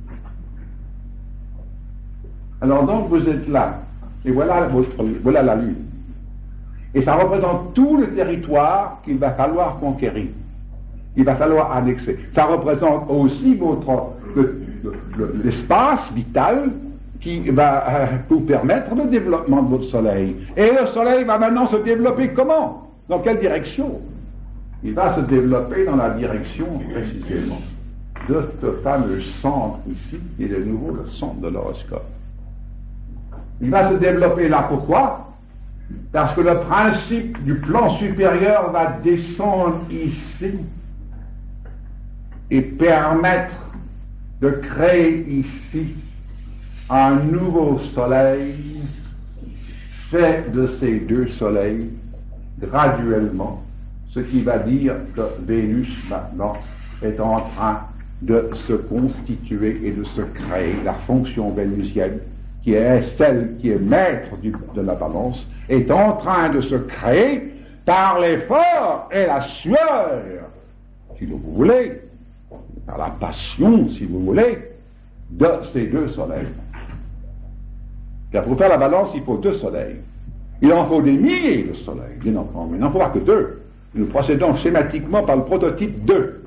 Alors donc vous êtes là, et voilà, votre, voilà la lune. Et ça représente tout le territoire qu'il va falloir conquérir. Il va falloir annexer. Ça représente aussi votre, le, le, l'espace vital qui va euh, vous permettre le développement de votre soleil. Et le soleil va maintenant se développer comment? Dans quelle direction? Il va se développer dans la direction, précisément, de ce fameux centre ici, qui est de nouveau le centre de l'horoscope. Il va se développer là, pourquoi? Parce que le principe du plan supérieur va descendre ici et permettre de créer ici un nouveau soleil fait de ces deux soleils graduellement, ce qui va dire que Vénus maintenant est en train de se constituer et de se créer. La fonction vénusienne, qui est celle qui est maître du, de la balance, est en train de se créer par l'effort et la sueur, si vous voulez, par la passion, si vous voulez, de ces deux soleils. Car pour faire la balance, il faut deux soleils. Il en faut des milliers de soleils, bien entendu. Il n'en faut pas que deux. Nous procédons schématiquement par le prototype deux.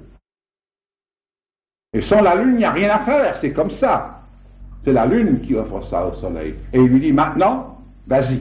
Et sans la Lune, il n'y a rien à faire, c'est comme ça. C'est la Lune qui offre ça au soleil. Et il lui dit, maintenant, vas-y.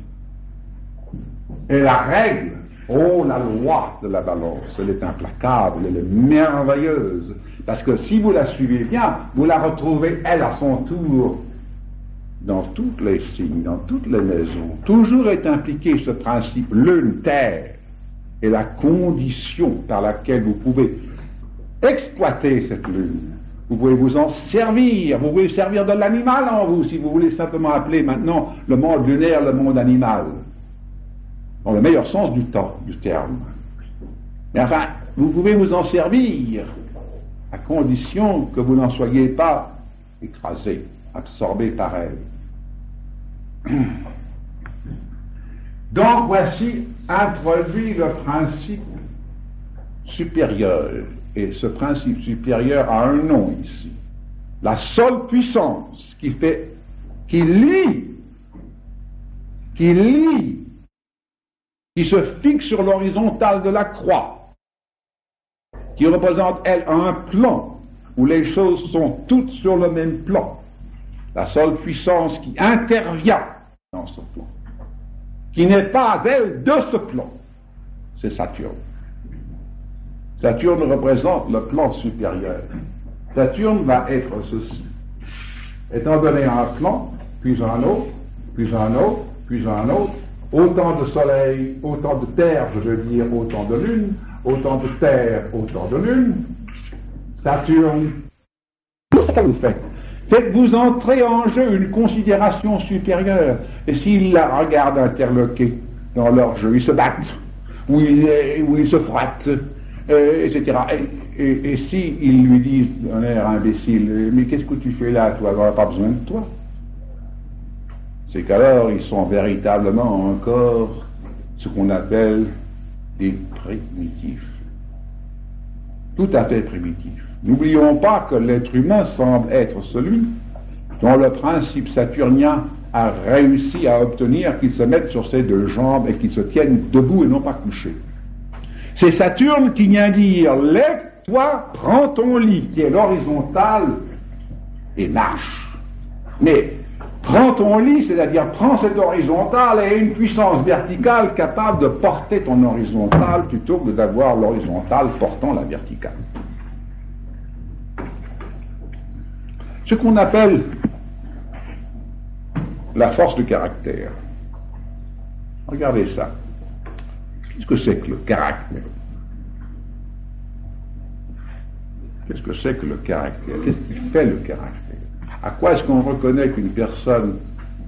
Et la règle, oh, la loi de la balance, elle est implacable, elle est merveilleuse. Parce que si vous la suivez bien, vous la retrouvez, elle, à son tour, dans toutes les signes, dans toutes les maisons. Toujours est impliqué ce principe lune-terre et la condition par laquelle vous pouvez exploiter cette lune. Vous pouvez vous en servir, vous pouvez servir de l'animal en vous, si vous voulez simplement appeler maintenant le monde lunaire le monde animal, dans le meilleur sens du temps, du terme. Mais enfin, vous pouvez vous en servir, à condition que vous n'en soyez pas écrasé, absorbé par elle. Donc voici introduit le principe supérieur, et ce principe supérieur a un nom ici. La seule puissance qui fait, qui lie, qui lie, qui se fixe sur l'horizontale de la croix, qui représente, elle, un plan où les choses sont toutes sur le même plan. La seule puissance qui intervient dans ce plan, qui n'est pas, elle, de ce plan, c'est Saturne. Saturne représente le plan supérieur. Saturne va être ceci. Étant donné un plan, puis un autre, puis un autre, puis un autre, autant de soleil, autant de terre, je veux dire, autant de lune, autant de terre, autant de lune, Saturne, tout ce qu'elle vous fait. Faites-vous entrer en jeu une considération supérieure. Et s'ils la regardent interloquer dans leur jeu, ils se battent, ou ils, ou ils se frottent, euh, et cetera. Et, et, et si ils lui disent d'un air imbécile, mais qu'est-ce que tu fais là, toi, on n'a pas besoin de toi. C'est qu'alors ils sont véritablement encore ce qu'on appelle des primitifs. Tout à fait primitifs. N'oublions pas que l'être humain semble être celui dont le principe saturnien a réussi à obtenir qu'il se mette sur ses deux jambes et qu'il se tienne debout et non pas couché. C'est Saturne qui vient dire, lève-toi, prends ton lit, qui est l'horizontale, et marche. Mais prends ton lit, c'est-à-dire prends cette horizontale et une puissance verticale capable de porter ton horizontale plutôt que d'avoir l'horizontale portant la verticale. Ce qu'on appelle la force de caractère. Regardez ça. Qu'est-ce que c'est que le caractère? Qu'est-ce que c'est que le caractère? Qu'est-ce qui fait le caractère? À quoi est-ce qu'on reconnaît qu'une personne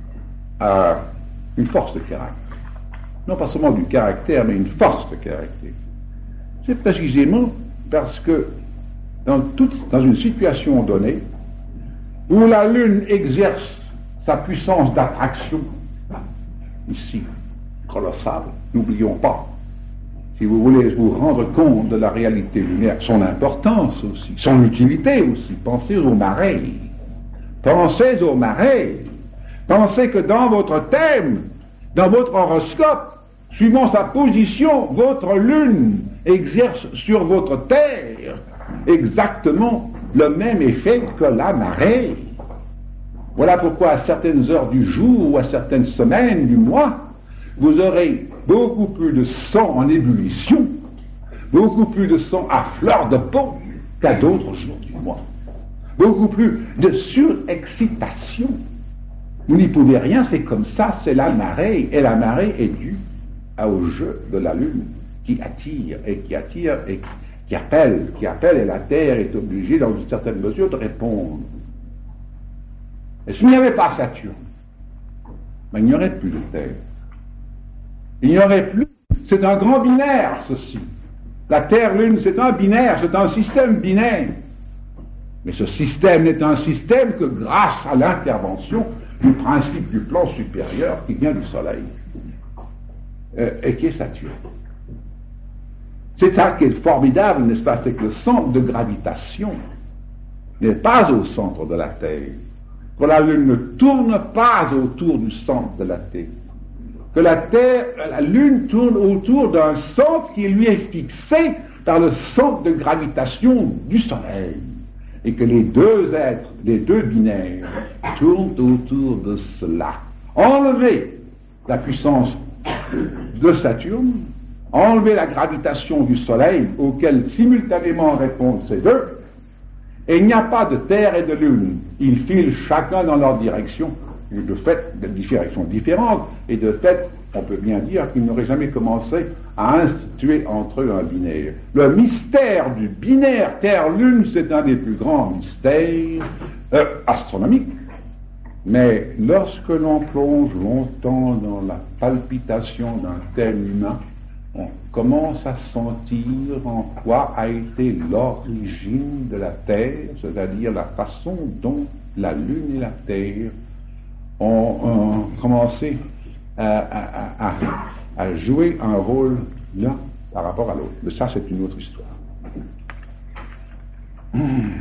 a une force de caractère? Non pas seulement du caractère, mais une force de caractère. C'est précisément parce que dans, toute, dans une situation donnée, où la Lune exerce sa puissance d'attraction, ici, colossale, n'oublions pas, si vous voulez vous rendre compte de la réalité lunaire, son importance aussi, son utilité aussi, pensez aux marées, pensez aux marées, pensez que dans votre thème, dans votre horoscope, suivant sa position, votre Lune exerce sur votre Terre exactement le même effet que la marée. Voilà pourquoi à certaines heures du jour ou à certaines semaines du mois, vous aurez beaucoup plus de sang en ébullition, beaucoup plus de sang à fleur de peau qu'à d'autres jours du mois. Beaucoup plus de surexcitation. Vous n'y pouvez rien, c'est comme ça, c'est la marée. Et la marée est due au jeu de la Lune qui attire et qui attire et qui qui appelle, qui appelle, et la Terre est obligée, dans une certaine mesure, de répondre. Et s'il n'y avait pas Saturne, ben, il n'y aurait plus de Terre. Il n'y aurait plus... C'est un grand binaire, ceci. La Terre-Lune, c'est un binaire, c'est un système binaire. Mais ce système n'est un système que grâce à l'intervention du principe du plan supérieur qui vient du Soleil, euh, et qui est Saturne. C'est ça qui est formidable, n'est-ce pas? C'est que le centre de gravitation n'est pas au centre de la Terre. Que la Lune ne tourne pas autour du centre de la Terre. Que la Terre, la Lune tourne autour d'un centre qui lui est fixé par le centre de gravitation du Soleil. Et que les deux êtres, les deux binaires, tournent autour de cela. Enlever la puissance de Saturne, enlever la gravitation du Soleil, auquel simultanément répondent ces deux, et il n'y a pas de Terre et de Lune. Ils filent chacun dans leur direction, et de fait, de directions différentes, et de fait, on peut bien dire qu'ils n'auraient jamais commencé à instituer entre eux un binaire. Le mystère du binaire Terre-Lune, c'est un des plus grands mystères euh, astronomiques. Mais lorsque l'on plonge longtemps dans la palpitation d'un thème humain, on commence à sentir en quoi a été l'origine de la Terre, c'est-à-dire la façon dont la Lune et la Terre ont, ont commencé à, à, à, à jouer un rôle l'un par rapport à l'autre. Mais ça, c'est une autre histoire. Hum.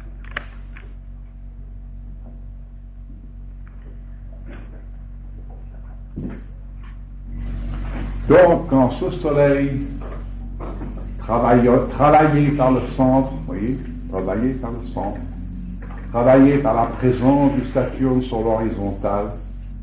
Donc, quand ce soleil, travaillé, travaillé par le centre, vous voyez, travaillé par le centre, travaillé par la présence du Saturne sur l'horizontale,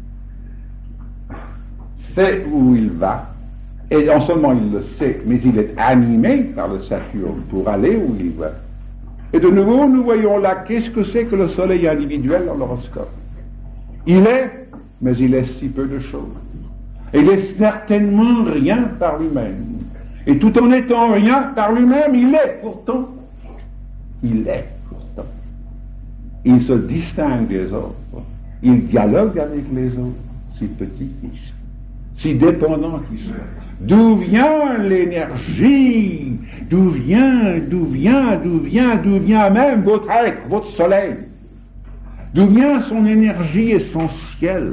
sait où il va, et non seulement il le sait, mais il est animé par le Saturne pour aller où il va. Et de nouveau, nous voyons là, qu'est-ce que c'est que le soleil individuel dans l'horoscope? Il est, mais il est si peu de choses. Il est certainement rien par lui-même. Et tout en étant rien par lui-même, il est pourtant. Il est pourtant. Il se distingue des autres. Il dialogue avec les autres, si petits qu'ils sont, si dépendants qu'ils sont. D'où vient l'énergie? D'où vient, d'où vient, d'où vient, d'où vient même votre être, votre soleil? D'où vient son énergie essentielle?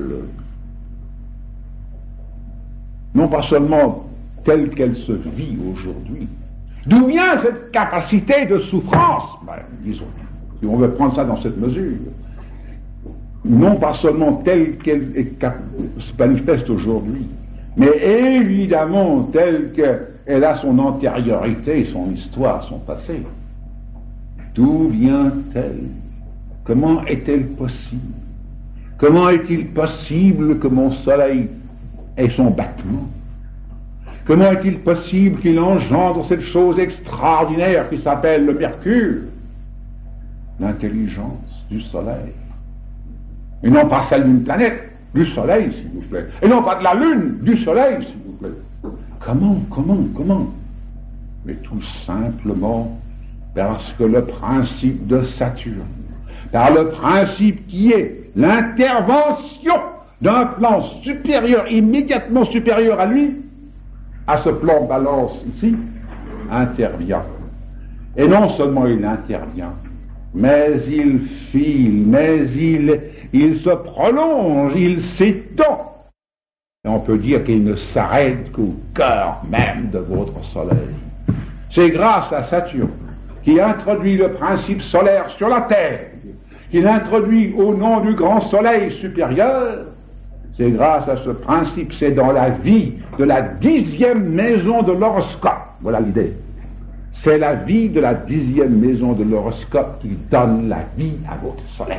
Non pas seulement telle qu'elle se vit aujourd'hui. D'où vient cette capacité de souffrance, ben, disons, si on veut prendre ça dans cette mesure. Non pas seulement telle qu'elle est cap- se manifeste aujourd'hui, mais évidemment telle qu'elle a son antériorité, son histoire, son passé. D'où vient-elle? Comment est-elle possible? Comment est-il possible que mon soleil et son battement? Comment est-il possible qu'il engendre cette chose extraordinaire qui s'appelle le mercure? L'intelligence du soleil. Et non pas celle d'une planète, du soleil, s'il vous plaît. Et non pas de la lune, du soleil, s'il vous plaît. Comment, comment, comment? Mais tout simplement parce que le principe de Saturne, par le principe qui est l'intervention d'un plan supérieur, immédiatement supérieur à lui, à ce plan balance ici, intervient. Et non seulement il intervient, mais il file, mais il, il se prolonge, il s'étend. Et on peut dire qu'il ne s'arrête qu'au cœur même de votre soleil. C'est grâce à Saturne qui introduit le principe solaire sur la Terre, qu'il introduit au nom du grand soleil supérieur. C'est grâce à ce principe, c'est dans la vie de la dixième maison de l'horoscope. Voilà l'idée. C'est la vie de la dixième maison de l'horoscope qui donne la vie à votre soleil.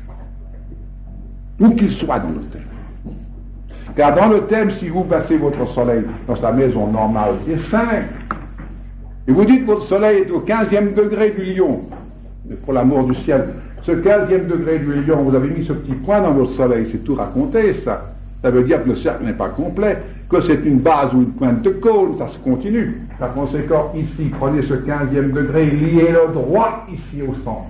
Où qu'il soit dans le thème. Car dans le thème, si vous passez votre soleil dans sa maison normale, c'est cinq. Et vous dites que votre soleil est au quinzième degré du lion. Mais pour l'amour du ciel, ce quinzième degré du lion, vous avez mis ce petit point dans votre soleil, c'est tout raconté, ça. Ça veut dire que le cercle n'est pas complet, que c'est une base ou une pointe de cône, ça se continue. Par conséquent, ici, prenez ce quinzième degré, liez-le droit ici au centre.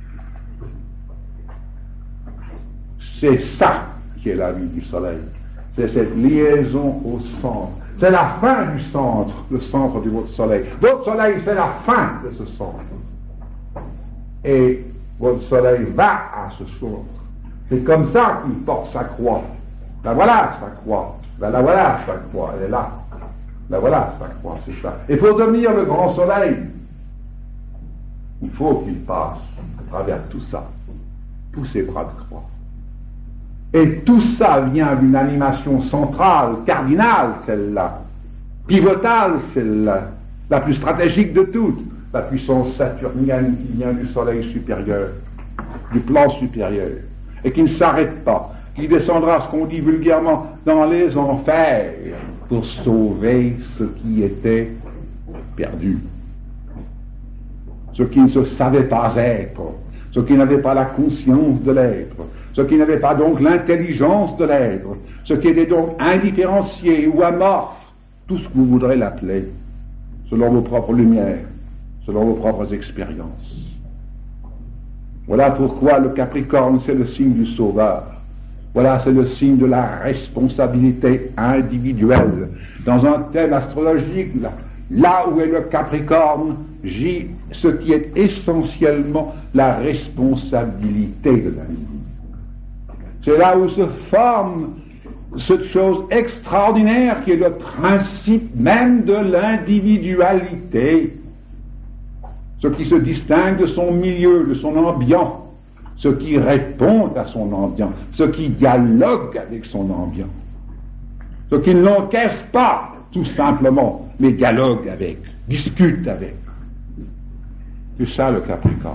C'est ça qui est la vie du soleil. C'est cette liaison au centre. C'est la fin du centre, le centre de votre soleil. Votre soleil, c'est la fin de ce centre. Et votre soleil va à ce centre. C'est comme ça qu'il porte sa croix. La voilà, sa croix. Ben, la voilà, sa croix. Elle est là. La voilà, sa croix, c'est ça. Et pour devenir le grand soleil, il faut qu'il passe à travers tout ça. Tous ces bras de croix. Et tout ça vient d'une animation centrale, cardinale, celle-là, pivotale, celle-là, la plus stratégique de toutes, la puissance saturnienne qui vient du soleil supérieur, du plan supérieur, et qui ne s'arrête pas, qui descendra, ce qu'on dit vulgairement, dans les enfers, pour sauver ce qui était perdu, ce qui ne se savait pas être, ce qui n'avait pas la conscience de l'être, ce qui n'avait pas donc l'intelligence de l'être, ce qui était donc indifférencié ou amorphe, tout ce que vous voudrez l'appeler, selon vos propres lumières, selon vos propres expériences. Voilà pourquoi le Capricorne, c'est le signe du Sauveur. Voilà, c'est le signe de la responsabilité individuelle. Dans un thème astrologique, là, là où est le Capricorne, gît ce qui est essentiellement la responsabilité de l'individu. C'est là où se forme cette chose extraordinaire qui est le principe même de l'individualité. Ce qui se distingue de son milieu, de son ambiance, ce qui répond à son ambiance, ce qui dialogue avec son ambiance, ce qui ne l'encaisse pas, tout simplement, mais dialogue avec, discute avec. C'est ça le Capricorne.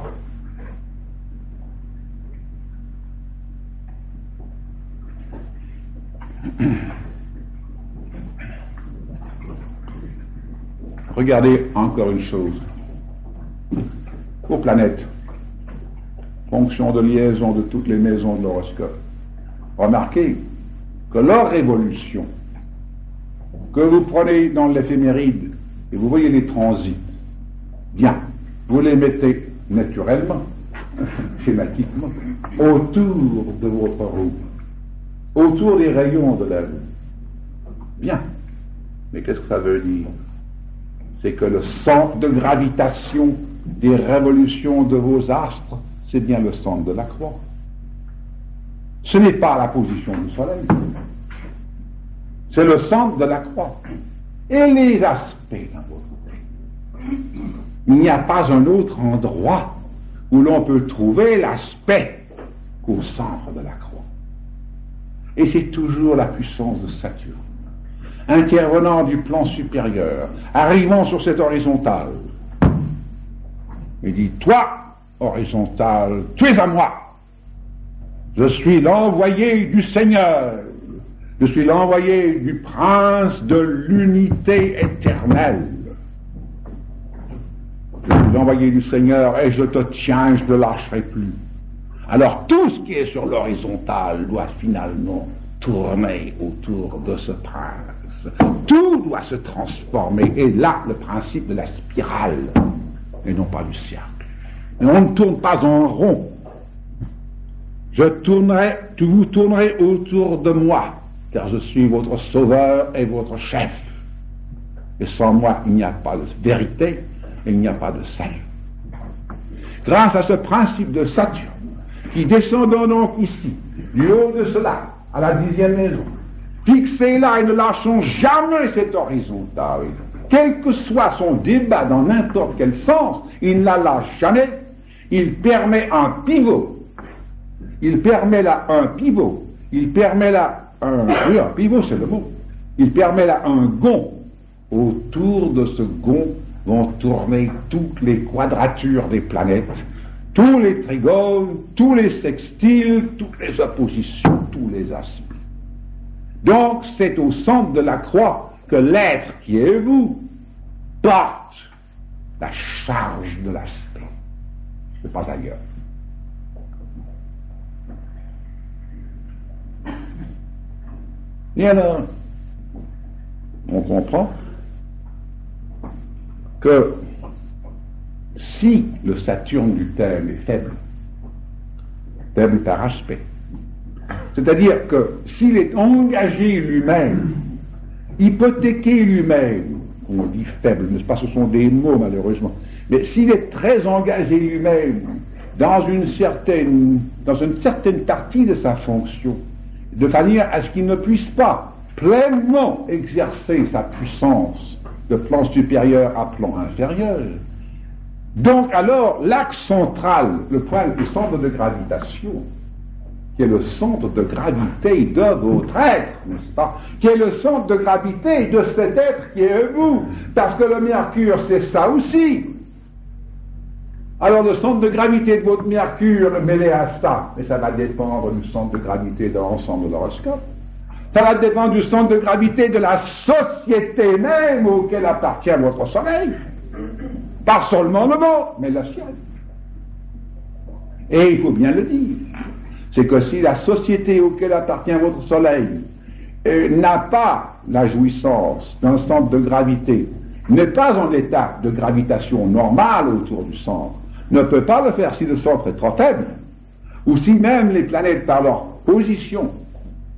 Regardez encore une chose. Aux planètes, fonction de liaison de toutes les maisons de l'horoscope, remarquez que leur révolution, que vous prenez dans l'éphéméride et vous voyez les transits, bien, vous les mettez naturellement, schématiquement, autour de votre roue, autour des rayons de la Lune. Bien, mais qu'est-ce que ça veut dire? C'est que le centre de gravitation des révolutions de vos astres, c'est bien le centre de la croix. Ce n'est pas la position du soleil. C'est le centre de la croix. Et les aspects d'un autre côté. Il n'y a pas un autre endroit où l'on peut trouver l'aspect qu'au centre de la croix. Et c'est toujours la puissance de Saturne, intervenant du plan supérieur, arrivant sur cette horizontale. Il dit, toi, horizontale, tu es à moi. Je suis l'envoyé du Seigneur. Je suis l'envoyé du prince de l'unité éternelle. Je suis l'envoyé du Seigneur et je te tiens, je ne te lâcherai plus. Alors tout ce qui est sur l'horizontale doit finalement tourner autour de ce prince. Tout doit se transformer. Et là, le principe de la spirale, et non pas du cercle. Et on ne tourne pas en rond. Je tournerai, tu vous tournerez autour de moi, car je suis votre sauveur et votre chef. Et sans moi, il n'y a pas de vérité, et il n'y a pas de salut. Grâce à ce principe de Saturne, qui descendant donc ici, du haut de cela, à la dixième maison, fixez là et ne lâchons jamais cette horizontale. Quel que soit son débat dans n'importe quel sens, il ne la lâche jamais. Il permet un pivot. Il permet là un pivot. Il permet là un... Oui, un pivot, c'est le mot. Il permet là un gond. Autour de ce gond vont tourner toutes les quadratures des planètes, tous les trigones, tous les sextiles, toutes les oppositions, tous les aspects. Donc, c'est au centre de la croix que l'être qui est vous porte la charge de l'aspect. C'est pas ailleurs. Et alors, on comprend que si le Saturne du thème est faible, faible par aspect, c'est-à-dire que s'il est engagé lui-même, hypothéqué lui-même, on dit faible, n'est-ce pas, ce sont des mots malheureusement, mais s'il est très engagé lui-même dans une certaine, dans une certaine partie de sa fonction, de manière à ce qu'il ne puisse pas pleinement exercer sa puissance de plan supérieur à plan inférieur, donc alors l'axe central, le point, le centre de gravitation, qui est le centre de gravité de votre être, n'est-ce pas, qui est le centre de gravité de cet être qui est vous, parce que le Mercure, c'est ça aussi. Alors le centre de gravité de votre Mercure mêlé à ça, et ça va dépendre du centre de gravité de l'ensemble de l'horoscope, ça va dépendre du centre de gravité de la société même auquel appartient votre Soleil. Pas seulement le vôtre, mais le ciel. Et il faut bien le dire, c'est que si la société auquel appartient votre Soleil euh, n'a pas la jouissance d'un centre de gravité, n'est pas en état de gravitation normale autour du centre, ne peut pas le faire si le centre est trop faible, ou si même les planètes, par leur position,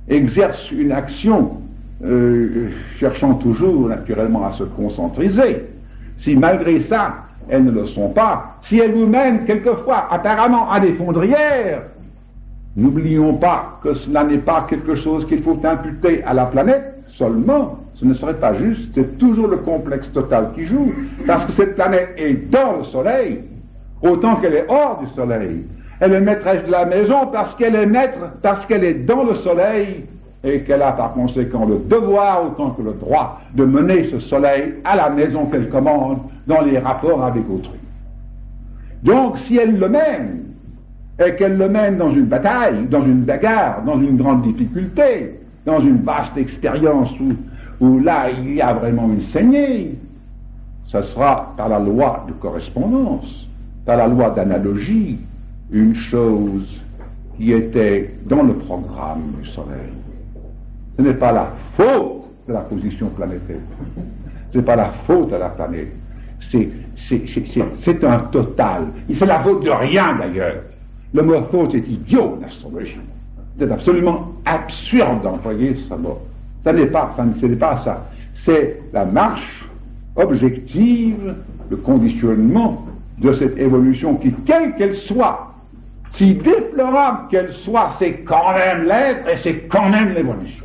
exercent une action euh, cherchant toujours naturellement à se concentriser, si malgré ça elles ne le sont pas, si elles vous mènent quelquefois apparemment à des fondrières, n'oublions pas que cela n'est pas quelque chose qu'il faut imputer à la planète seulement, ce ne serait pas juste, c'est toujours le complexe total qui joue, parce que cette planète est dans le Soleil, autant qu'elle est hors du Soleil. Elle est maîtresse de la maison parce qu'elle est maître, parce qu'elle est dans le Soleil, et qu'elle a par conséquent le devoir, autant que le droit, de mener ce Soleil à la maison qu'elle commande dans les rapports avec autrui. Donc, si elle le mène, et qu'elle le mène dans une bataille, dans une bagarre, dans une grande difficulté, dans une vaste expérience où, où là il y a vraiment une saignée, ce sera par la loi de correspondance, par la loi d'analogie, une chose qui était dans le programme du Soleil. Ce n'est pas la faute de la position planétaire, ce n'est pas la faute de la planète, c'est, c'est, c'est, c'est, c'est un total, et c'est la faute de rien d'ailleurs. Le mot faute est idiot en astrologie. C'est absolument absurde d'employer ce mot. Ça n'est pas, ça, ce n'est pas ça. C'est la marche objective, le conditionnement de cette évolution qui, quelle qu'elle soit, si déplorable qu'elle soit, c'est quand même l'être et c'est quand même l'évolution.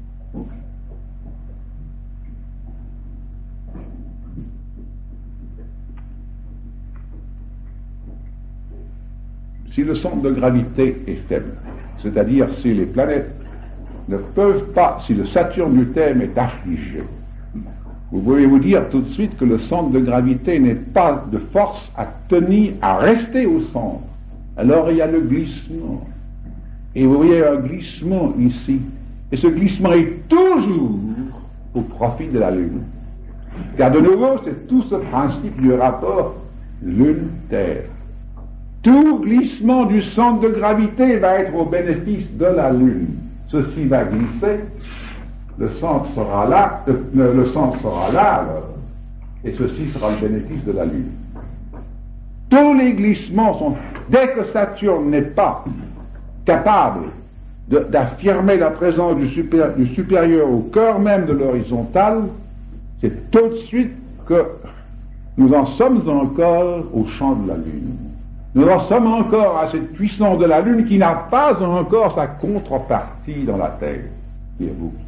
Si le centre de gravité est faible, c'est-à-dire si les planètes ne peuvent pas, si le Saturne du thème est affligé, vous pouvez vous dire tout de suite que le centre de gravité n'est pas de force à tenir, à rester au centre. Alors il y a le glissement. Et vous voyez un glissement ici. Et ce glissement est toujours au profit de la Lune. Car de nouveau, c'est tout ce principe du rapport Lune-Terre. Tout glissement du centre de gravité va être au bénéfice de la Lune. Ceci va glisser, le centre sera là, le, le centre sera là, alors, et ceci sera le bénéfice de la Lune. Tous les glissements sont, dès que Saturne n'est pas capable de, d'affirmer la présence du, super, du supérieur au cœur même de l'horizontale, c'est tout de suite que nous en sommes encore au champ de la Lune. Nous en sommes encore à cette puissance de la Lune qui n'a pas encore sa contrepartie dans la Terre, qui est vous.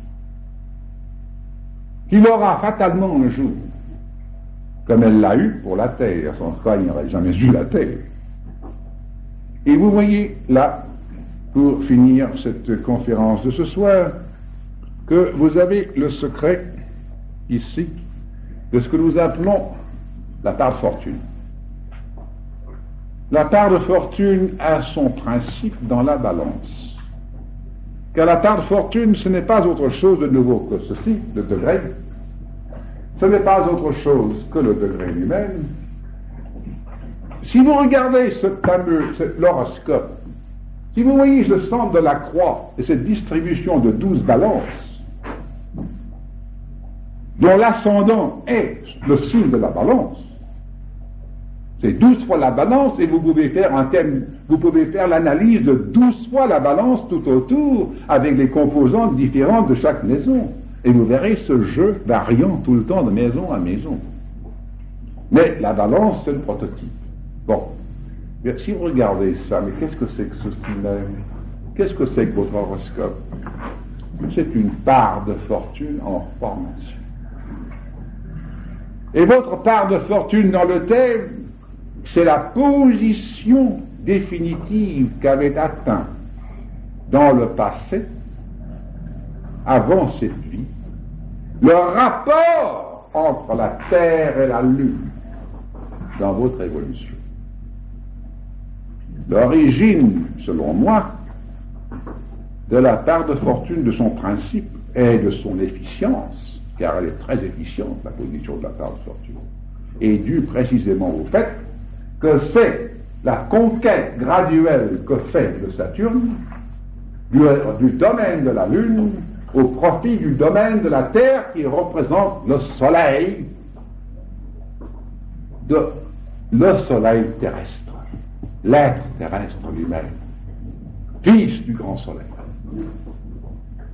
Qui l'aura fatalement un jour, comme elle l'a eu pour la Terre, sans quoi il n'y aurait jamais eu la Terre. Et vous voyez là, pour finir cette conférence de ce soir, que vous avez le secret, ici, de ce que nous appelons la part de fortune. La part de fortune a son principe dans la balance. Car la part de fortune, ce n'est pas autre chose de nouveau que ceci, le degré. Ce n'est pas autre chose que le degré lui-même. Si vous regardez ce fameux, l'horoscope, si vous voyez le centre de la croix et cette distribution de douze balances, dont l'ascendant est le signe de la balance, c'est douze fois la balance et vous pouvez faire un thème, vous pouvez faire l'analyse de douze fois la balance tout autour avec les composantes différentes de chaque maison. Et vous verrez ce jeu variant tout le temps de maison à maison. Mais la balance, c'est le prototype. Bon. Mais si vous regardez ça, mais qu'est-ce que c'est que ceci même? Qu'est-ce que c'est que votre horoscope? C'est une part de fortune en formation. Et votre part de fortune dans le thème, c'est la position définitive qu'avait atteint dans le passé, avant cette vie, le rapport entre la Terre et la Lune dans votre évolution. L'origine, selon moi, de la part de fortune de son principe et de son efficience, car elle est très efficiente, la position de la part de fortune, est due précisément au fait que c'est la conquête graduelle que fait le Saturne du, du domaine de la Lune au profit du domaine de la Terre qui représente le Soleil, de, le Soleil terrestre, l'être terrestre lui-même, fils du grand Soleil.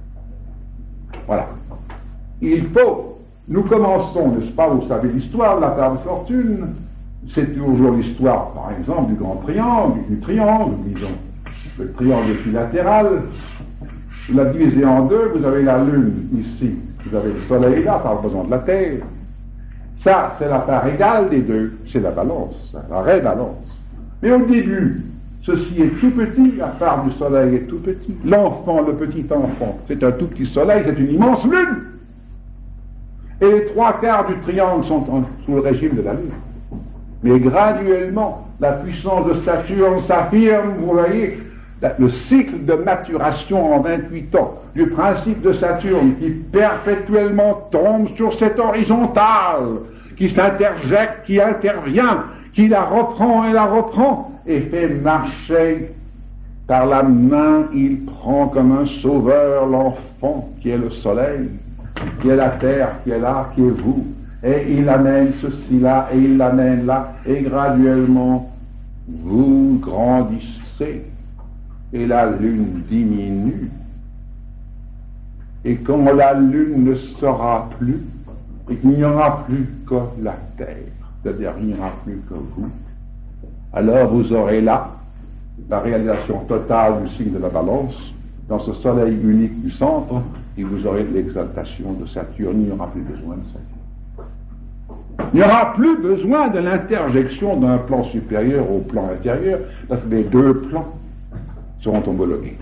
Voilà. Il faut, nous commençons, n'est-ce pas, vous savez l'histoire de la paire de fortune, c'est toujours l'histoire, par exemple, du grand triangle, du triangle, disons, le triangle équilatéral. Vous la divisez en deux, vous avez la Lune ici, vous avez le Soleil là, par besoin de la Terre. Ça, c'est la part égale des deux, c'est la balance, la vraie balance. Mais au début, ceci est tout petit, la part du Soleil est tout petit. L'enfant, le petit enfant, c'est un tout petit Soleil, c'est une immense Lune. Et les trois quarts du triangle sont en, sous le régime de la Lune. Mais graduellement, la puissance de Saturne s'affirme, vous voyez, le cycle de maturation en vingt-huit ans, du principe de Saturne qui perpétuellement tombe sur cette horizontale, qui s'interjecte, qui intervient, qui la reprend et la reprend, et fait marcher par la main, il prend comme un sauveur l'enfant qui est le soleil, qui est la terre, qui est là, qui est vous, et il amène ceci là, et il l'amène là, et graduellement, vous grandissez. Et la lune diminue. Et quand la lune ne sera plus, et qu'il n'y aura plus que la terre, c'est-à-dire il n'y aura plus que vous, alors vous aurez là la réalisation totale du signe de la balance, dans ce soleil unique du centre, et vous aurez l'exaltation de Saturne, il n'y aura plus besoin de Saturne. Il n'y aura plus besoin de l'interjection d'un plan supérieur au plan inférieur, parce que les deux plans seront homologués.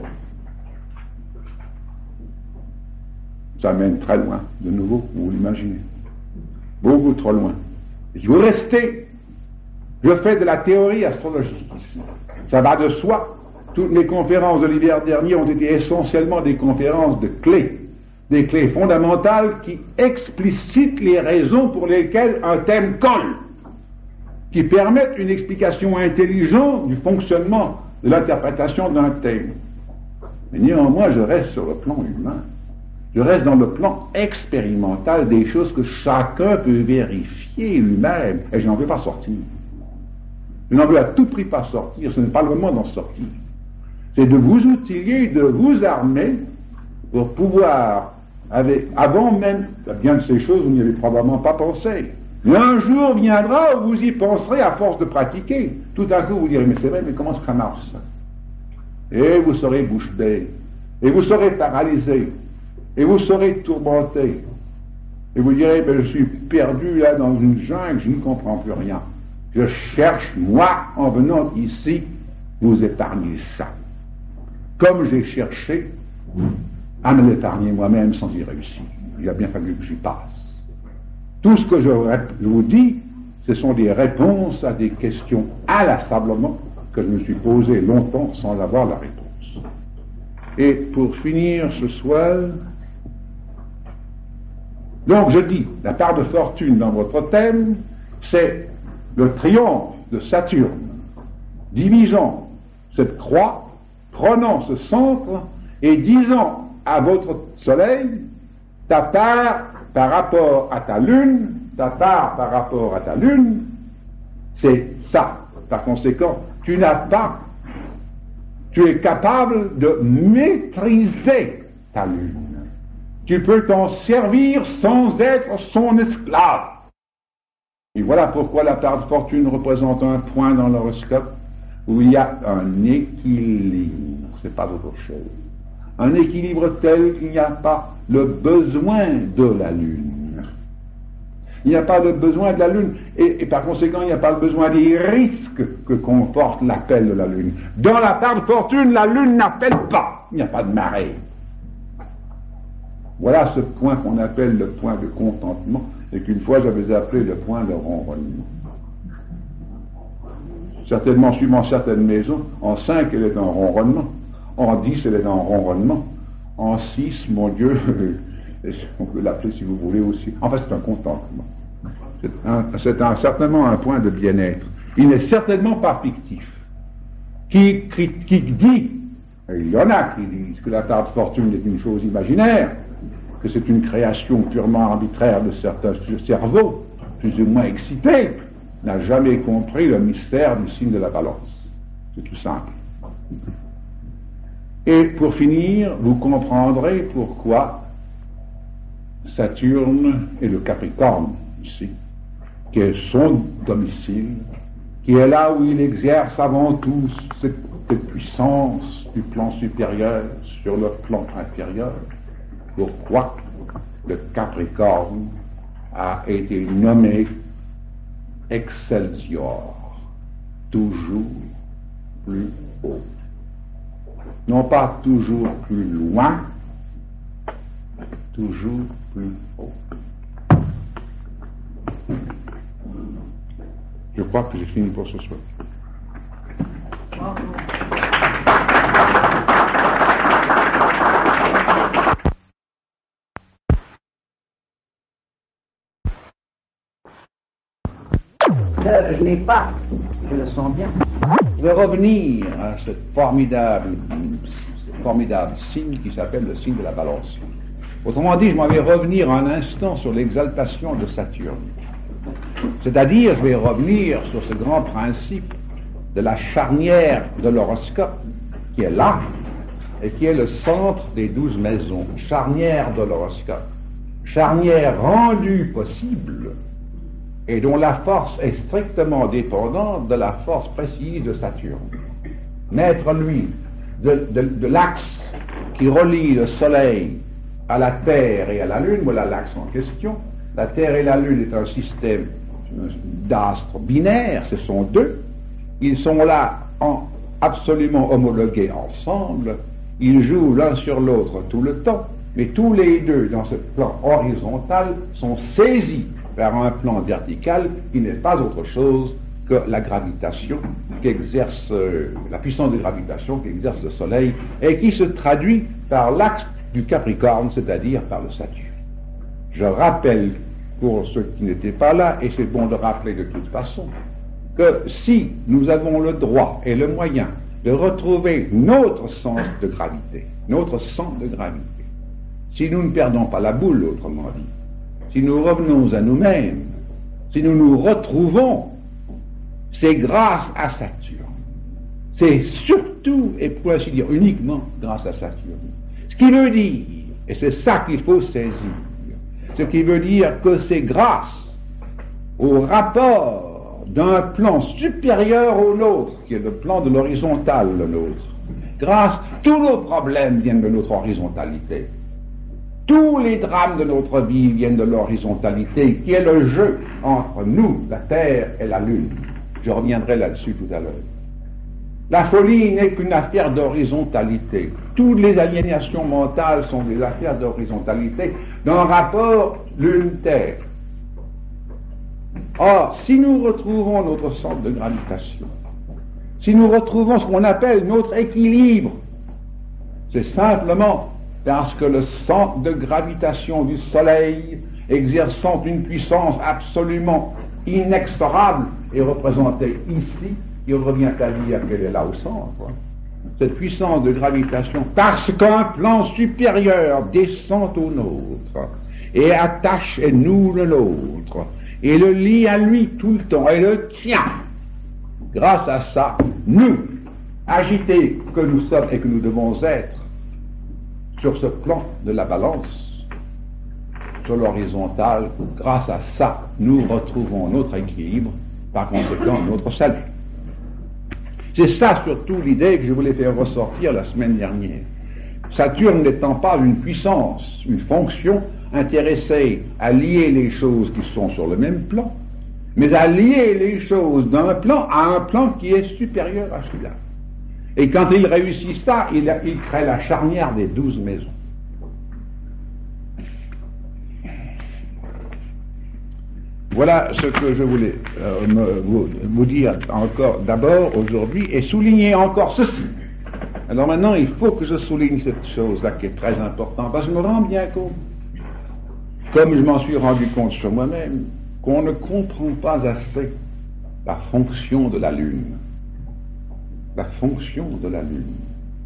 Ça mène très loin, de nouveau, vous l'imaginez. Beaucoup trop loin. Et si vous restez, je fais de la théorie astrologique ici. Ça va de soi. Toutes les conférences de l'hiver dernier ont été essentiellement des conférences de clés. Des clés fondamentales qui explicitent les raisons pour lesquelles un thème colle. Qui permettent une explication intelligente du fonctionnement de l'interprétation d'un thème. Mais néanmoins, je reste sur le plan humain. Je reste dans le plan expérimental des choses que chacun peut vérifier lui-même. Et je n'en veux pas sortir. Je n'en veux à tout prix pas sortir. Ce n'est pas le moment d'en sortir. C'est de vous outiller, de vous armer pour pouvoir, avec, avant même, bien de ces choses, vous n'y avez probablement pas pensé. Mais un jour viendra où vous y penserez à force de pratiquer. Tout à coup, vous direz, mais c'est vrai, mais comment ça marche ça? Et vous serez bouche bée. Et vous serez paralysé. Et vous serez tourmenté. Et vous direz, ben, je suis perdu là dans une jungle, je ne comprends plus rien. Je cherche, moi, en venant ici, vous épargner ça. Comme j'ai cherché à me l'épargner moi-même sans y réussir. Il a bien fallu que j'y passe. Tout ce que je vous dis, ce sont des réponses à des questions inlassablement que je me suis posées longtemps sans avoir la réponse. Et pour finir ce soir, donc je dis, la part de fortune dans votre thème, c'est le triomphe de Saturne, divisant cette croix, prenant ce centre et disant à votre soleil, ta part par rapport à ta lune, ta part par rapport à ta lune, c'est ça. Par conséquent, tu n'as pas, tu es capable de maîtriser ta lune. Tu peux t'en servir sans être son esclave. Et voilà pourquoi la part de fortune représente un point dans l'horoscope où il y a un équilibre, c'est pas autre chose. Un équilibre tel qu'il n'y a pas le besoin de la lune. Il n'y a pas le besoin de la lune, et, et par conséquent, il n'y a pas le besoin des risques que comporte l'appel de la lune. Dans la part de fortune, la lune n'appelle pas. Il n'y a pas de marée. Voilà ce point qu'on appelle le point de contentement, et qu'une fois j'avais appelé le point de ronronnement. Certainement, suivant certaines maisons, en cinq, elle est en ronronnement. En dix, elle est en ronronnement. En six, mon Dieu, on peut l'appeler si vous voulez aussi. En fait, c'est un contentement. C'est, un, c'est un, certainement un point de bien-être. Il n'est certainement pas fictif. Qui, qui, qui dit, et il y en a qui disent que la part de fortune est une chose imaginaire, que c'est une création purement arbitraire de certains cerveaux, plus ou moins excités, n'a jamais compris le mystère du signe de la balance. C'est tout simple. Et pour finir, vous comprendrez pourquoi Saturne et le Capricorne, ici, qui est son domicile, qui est là où il exerce avant tout cette, cette puissance du plan supérieur sur le plan inférieur. Pourquoi le Capricorne a été nommé Excelsior, toujours plus haut. Non pas toujours plus loin, toujours plus haut. Je crois que j'ai fini pour ce soir. Euh, je n'ai pas, je le sens bien. Je vais revenir à ce formidable, ce formidable signe qui s'appelle le signe de la balance. Autrement dit, je m'en vais revenir un instant sur l'exaltation de Saturne. C'est-à-dire, je vais revenir sur ce grand principe de la charnière de l'horoscope, qui est là, et qui est le centre des douze maisons. Charnière de l'horoscope. Charnière rendue possible, et dont la force est strictement dépendante de la force précise de Saturne. Maître, lui, de, de, de l'axe qui relie le Soleil à la Terre et à la Lune, voilà l'axe en question. La Terre et la Lune est un système d'astres binaires, ce sont deux. Ils sont là en absolument homologués ensemble. Ils jouent l'un sur l'autre tout le temps, mais tous les deux, dans ce plan horizontal, sont saisis par un plan vertical qui n'est pas autre chose que la gravitation qu'exerce, euh, la puissance de gravitation qu'exerce le Soleil et qui se traduit par l'axe du Capricorne, c'est-à-dire par le Saturne. Je rappelle, pour ceux qui n'étaient pas là, et c'est bon de rappeler de toute façon, que si nous avons le droit et le moyen de retrouver notre sens de gravité, notre centre de gravité, si nous ne perdons pas la boule, autrement dit, si nous revenons à nous-mêmes, si nous nous retrouvons, c'est grâce à Saturne. C'est surtout, et pour ainsi dire uniquement, grâce à Saturne. Ce qui veut dire, et c'est ça qu'il faut saisir, ce qui veut dire que c'est grâce au rapport d'un plan supérieur au nôtre, qui est le plan de l'horizontale, le nôtre. Grâce, tous nos problèmes viennent de notre horizontalité. Tous les drames de notre vie viennent de l'horizontalité, qui est le jeu entre nous, la Terre et la Lune. Je reviendrai là-dessus tout à l'heure. La folie n'est qu'une affaire d'horizontalité. Toutes les aliénations mentales sont des affaires d'horizontalité d'un rapport Lune-Terre. Or, si nous retrouvons notre centre de gravitation, si nous retrouvons ce qu'on appelle notre équilibre, c'est simplement parce que le centre de gravitation du Soleil, exerçant une puissance absolument inexorable, est représenté ici. Il revient à dire qu'elle est là au centre. Cette puissance de gravitation, parce qu'un plan supérieur descend au nôtre, et attache et noue le nôtre, et le lie à lui tout le temps, et le tient. Grâce à ça, nous, agités que nous sommes et que nous devons être, sur ce plan de la balance, sur l'horizontale, grâce à ça, nous retrouvons notre équilibre, par conséquent notre salut. C'est ça surtout l'idée que je voulais faire ressortir la semaine dernière. Saturne n'étant pas une puissance, une fonction intéressée à lier les choses qui sont sur le même plan, mais à lier les choses d'un plan à un plan qui est supérieur à celui-là. Et quand il réussit ça, il, a, il crée la charnière des douze maisons. Voilà ce que je voulais euh, me, vous, vous dire encore d'abord aujourd'hui et souligner encore ceci. Alors maintenant, il faut que je souligne cette chose-là qui est très importante, parce que je me rends bien compte, comme je m'en suis rendu compte sur moi-même, qu'on ne comprend pas assez la fonction de la Lune. La fonction de la Lune.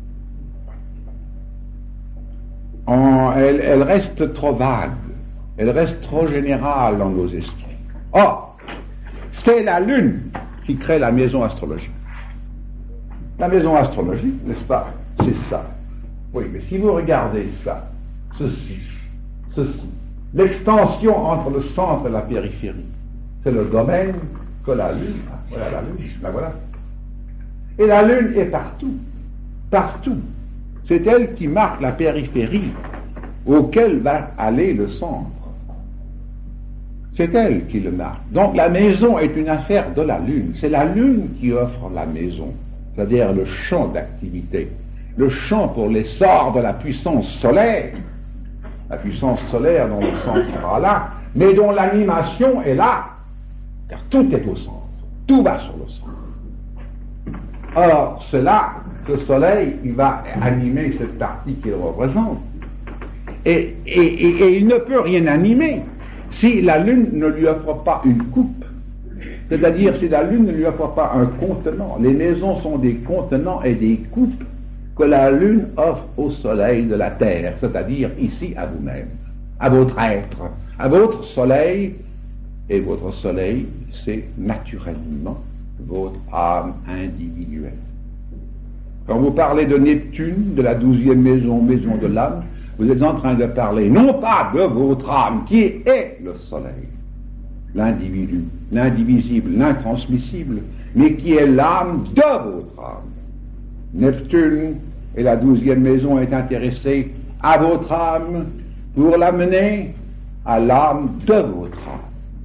En, elle, elle reste trop vague, elle reste trop générale dans nos esprits. Or, c'est la Lune qui crée la maison astrologique. La maison astrologique, n'est-ce pas? C'est ça. Oui, mais si vous regardez ça, ceci, ceci, l'extension entre le centre et la périphérie. C'est le domaine que la Lune a. Voilà la Lune, la voilà. Et la Lune est partout, partout. C'est elle qui marque la périphérie auquel va aller le centre. C'est elle qui le marque. Donc la maison est une affaire de la Lune. C'est la Lune qui offre la maison, c'est-à-dire le champ d'activité, le champ pour l'essor de la puissance solaire. La puissance solaire dont le centre sera là, mais dont l'animation est là, car tout est au centre, tout va sur le centre. Or, c'est là que le Soleil, il va animer cette partie qu'il représente. Et, et, et, et il ne peut rien animer si la Lune ne lui offre pas une coupe. C'est-à-dire si la Lune ne lui offre pas un contenant. Les maisons sont des contenants et des coupes que la Lune offre au Soleil de la Terre, c'est-à-dire ici à vous-même, à votre être, à votre Soleil. Et votre Soleil, c'est naturellement votre âme individuelle. Quand vous parlez de Neptune, de la douzième maison, maison de l'âme, vous êtes en train de parler non pas de votre âme, qui est le Soleil, l'individu, l'indivisible, l'intransmissible, mais qui est l'âme de votre âme. Neptune et la douzième maison est intéressée à votre âme pour l'amener à l'âme de votre âme.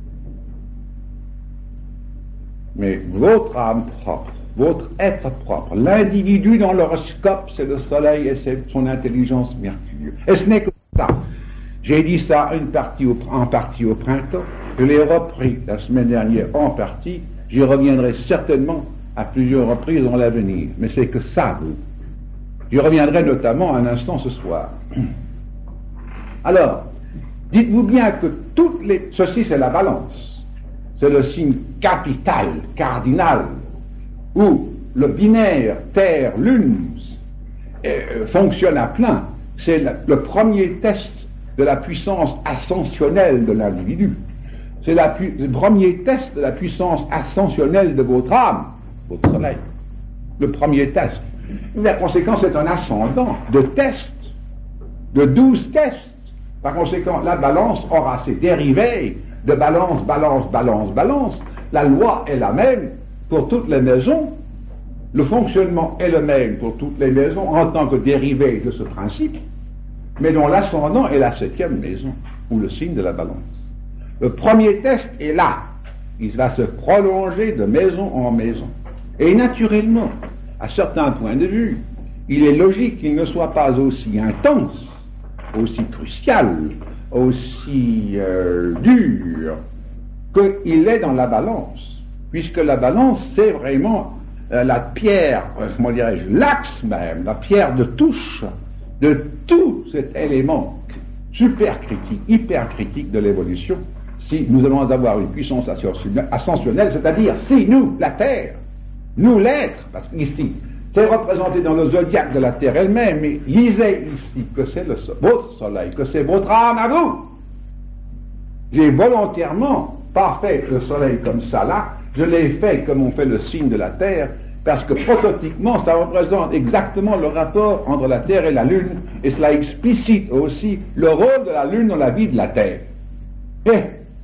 Mais votre âme propre, votre être propre, l'individu dans l'horoscope, c'est le Soleil et c'est son intelligence Mercure. Et ce n'est que ça. J'ai dit ça une partie au, en partie au printemps, je l'ai repris la semaine dernière en partie, j'y reviendrai certainement à plusieurs reprises dans l'avenir, mais c'est que ça, vous. J'y reviendrai notamment un instant ce soir. Alors, dites-vous bien que toutes les... Ceci, c'est la balance. C'est le signe capital, cardinal, où le binaire Terre-Lune euh, fonctionne à plein. C'est la, le premier test de la puissance ascensionnelle de l'individu. C'est la, le premier test de la puissance ascensionnelle de votre âme, votre Soleil. Le premier test. La conséquence, c'est un ascendant de tests, de douze tests. Par conséquent, la balance aura ses dérivés de balance, balance, balance, balance. La loi est la même pour toutes les maisons. Le fonctionnement est le même pour toutes les maisons en tant que dérivé de ce principe, mais dont l'ascendant est la septième maison, ou le signe de la balance. Le premier test est là. Il va se prolonger de maison en maison. Et naturellement, à certains points de vue, il est logique qu'il ne soit pas aussi intense, aussi crucial, aussi euh, dur qu'il est dans la balance, puisque la balance, c'est vraiment euh, la pierre, euh, comment dirais-je, l'axe même, la pierre de touche de tout cet élément super critique, hyper critique de l'évolution, si nous allons avoir une puissance ascensionnelle, c'est-à-dire si nous, la Terre, nous l'être, parce qu'ici, c'est représenté dans le zodiaque de la Terre elle-même, mais lisez ici que c'est le, votre Soleil, que c'est votre âme à vous. J'ai volontairement pas fait le Soleil comme ça là, je l'ai fait comme on fait le signe de la Terre, parce que prototypiquement, ça représente exactement le rapport entre la Terre et la Lune, et cela explicite aussi le rôle de la Lune dans la vie de la Terre. Et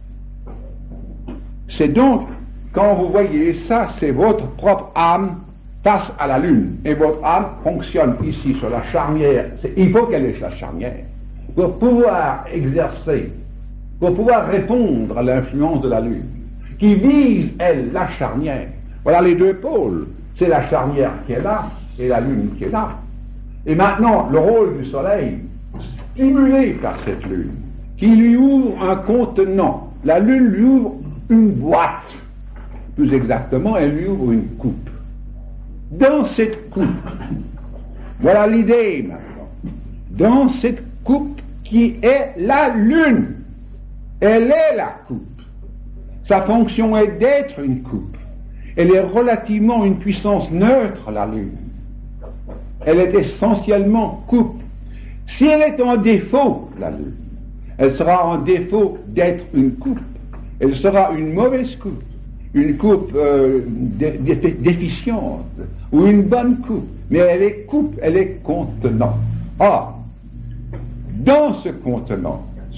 c'est donc, quand vous voyez ça, c'est votre propre âme face à la Lune, et votre âme fonctionne ici sur la charnière. C'est, il faut qu'elle ait la charnière pour pouvoir exercer, pour pouvoir répondre à l'influence de la Lune, qui vise, elle, la charnière. Voilà les deux pôles. C'est la charnière qui est là, et la Lune qui est là. Et maintenant, le rôle du Soleil, stimulé par cette Lune, qui lui ouvre un contenant. La Lune lui ouvre une boîte. Plus exactement, elle lui ouvre une coupe. Dans cette coupe, voilà l'idée maintenant, dans cette coupe qui est la Lune, elle est la coupe. Sa fonction est d'être une coupe. Elle est relativement une puissance neutre, la Lune. Elle est essentiellement coupe. Si elle est en défaut, la Lune, elle sera en défaut d'être une coupe. Elle sera une mauvaise coupe, une coupe euh, dé- dé- déficiente, ou une bonne coupe. Mais elle est coupe, elle est contenant. Or, dans ce contenant,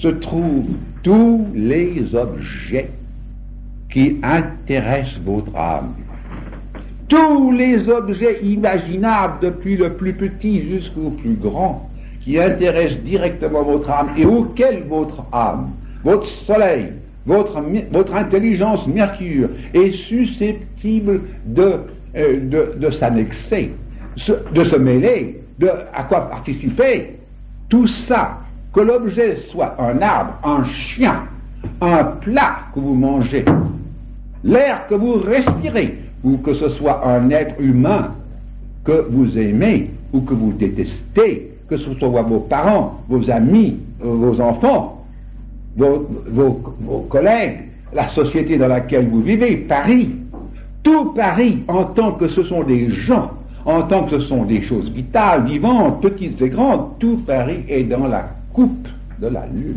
se trouvent tous les objets qui intéressent votre âme. Tous les objets imaginables, depuis le plus petit jusqu'au plus grand, qui intéressent directement votre âme et auxquels votre âme, votre soleil, votre, votre intelligence Mercure est susceptible de, euh, de, de s'annexer, de se mêler, de, à quoi participer. Tout ça, que l'objet soit un arbre, un chien, un plat que vous mangez, l'air que vous respirez, ou que ce soit un être humain que vous aimez ou que vous détestez, que ce soit vos parents, vos amis, vos enfants, vos, vos, vos collègues, la société dans laquelle vous vivez, Paris, tout Paris, en tant que ce sont des gens, en tant que ce sont des choses vitales, vivantes, petites et grandes, tout Paris est dans la coupe de la Lune.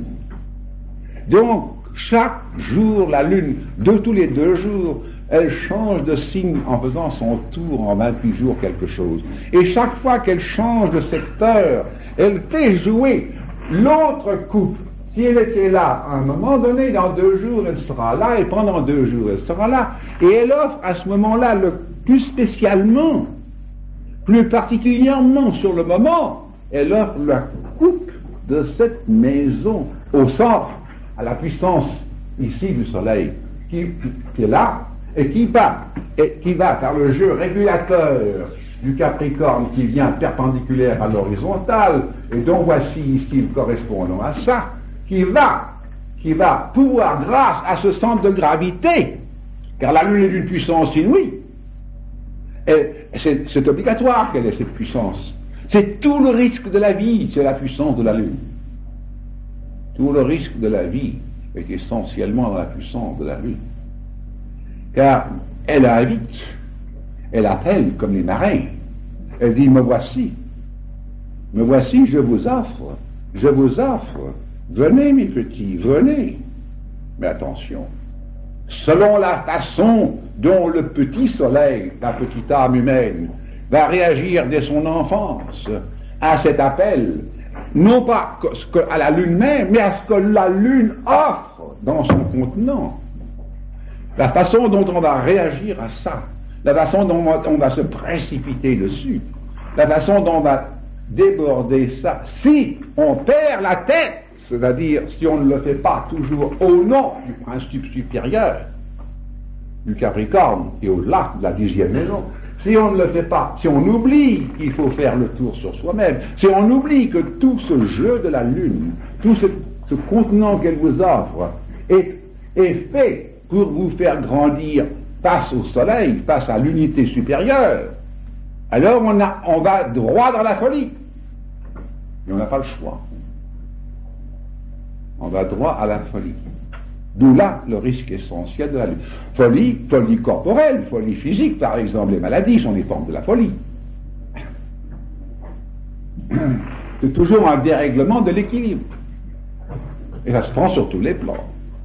Donc, chaque jour, la Lune, de tous les deux jours, elle change de signe en faisant son tour en vingt-huit jours quelque chose. Et chaque fois qu'elle change de secteur, elle fait jouer l'autre coupe. Si elle était là, à un moment donné, dans deux jours, elle sera là, et pendant deux jours, elle sera là. Et elle offre à ce moment-là, le plus spécialement, plus particulièrement sur le moment, elle offre la coupe de cette maison au centre, à la puissance ici du soleil, qui, qui est là, et qui va, et qui va par le jeu régulateur du Capricorne qui vient perpendiculaire à l'horizontale, et dont voici ici le correspondant à ça, qui va, qui va pouvoir, grâce à ce centre de gravité, car la Lune est d'une puissance inouïe, et c'est, c'est obligatoire qu'elle ait cette puissance. C'est tout le risque de la vie, c'est la puissance de la Lune. Tout le risque de la vie est essentiellement dans la puissance de la Lune. Car elle invite, elle appelle comme les marins, elle dit, me voici, me voici, je vous offre, je vous offre, venez mes petits, venez. Mais attention, selon la façon dont le petit soleil, la petite âme humaine, va réagir dès son enfance à cet appel, non pas à la Lune même, mais à ce que la Lune offre dans son contenant. La façon dont on va réagir à ça, la façon dont on va se précipiter dessus, la façon dont on va déborder ça, si on perd la tête, c'est-à-dire si on ne le fait pas toujours au nom du principe supérieur du Capricorne et au-delà de la dixième maison, si on ne le fait pas, si on oublie qu'il faut faire le tour sur soi-même, si on oublie que tout ce jeu de la Lune, tout ce, ce contenant qu'elle vous offre est, est fait pour vous faire grandir face au soleil, face à l'unité supérieure, alors on, a, on va droit dans la folie. Mais on n'a pas le choix. On va droit à la folie. D'où là le risque essentiel de la Lune. Folie, folie corporelle, folie physique, par exemple, les maladies sont des formes de la folie. C'est toujours un dérèglement de l'équilibre. Et ça se prend sur tous les plans.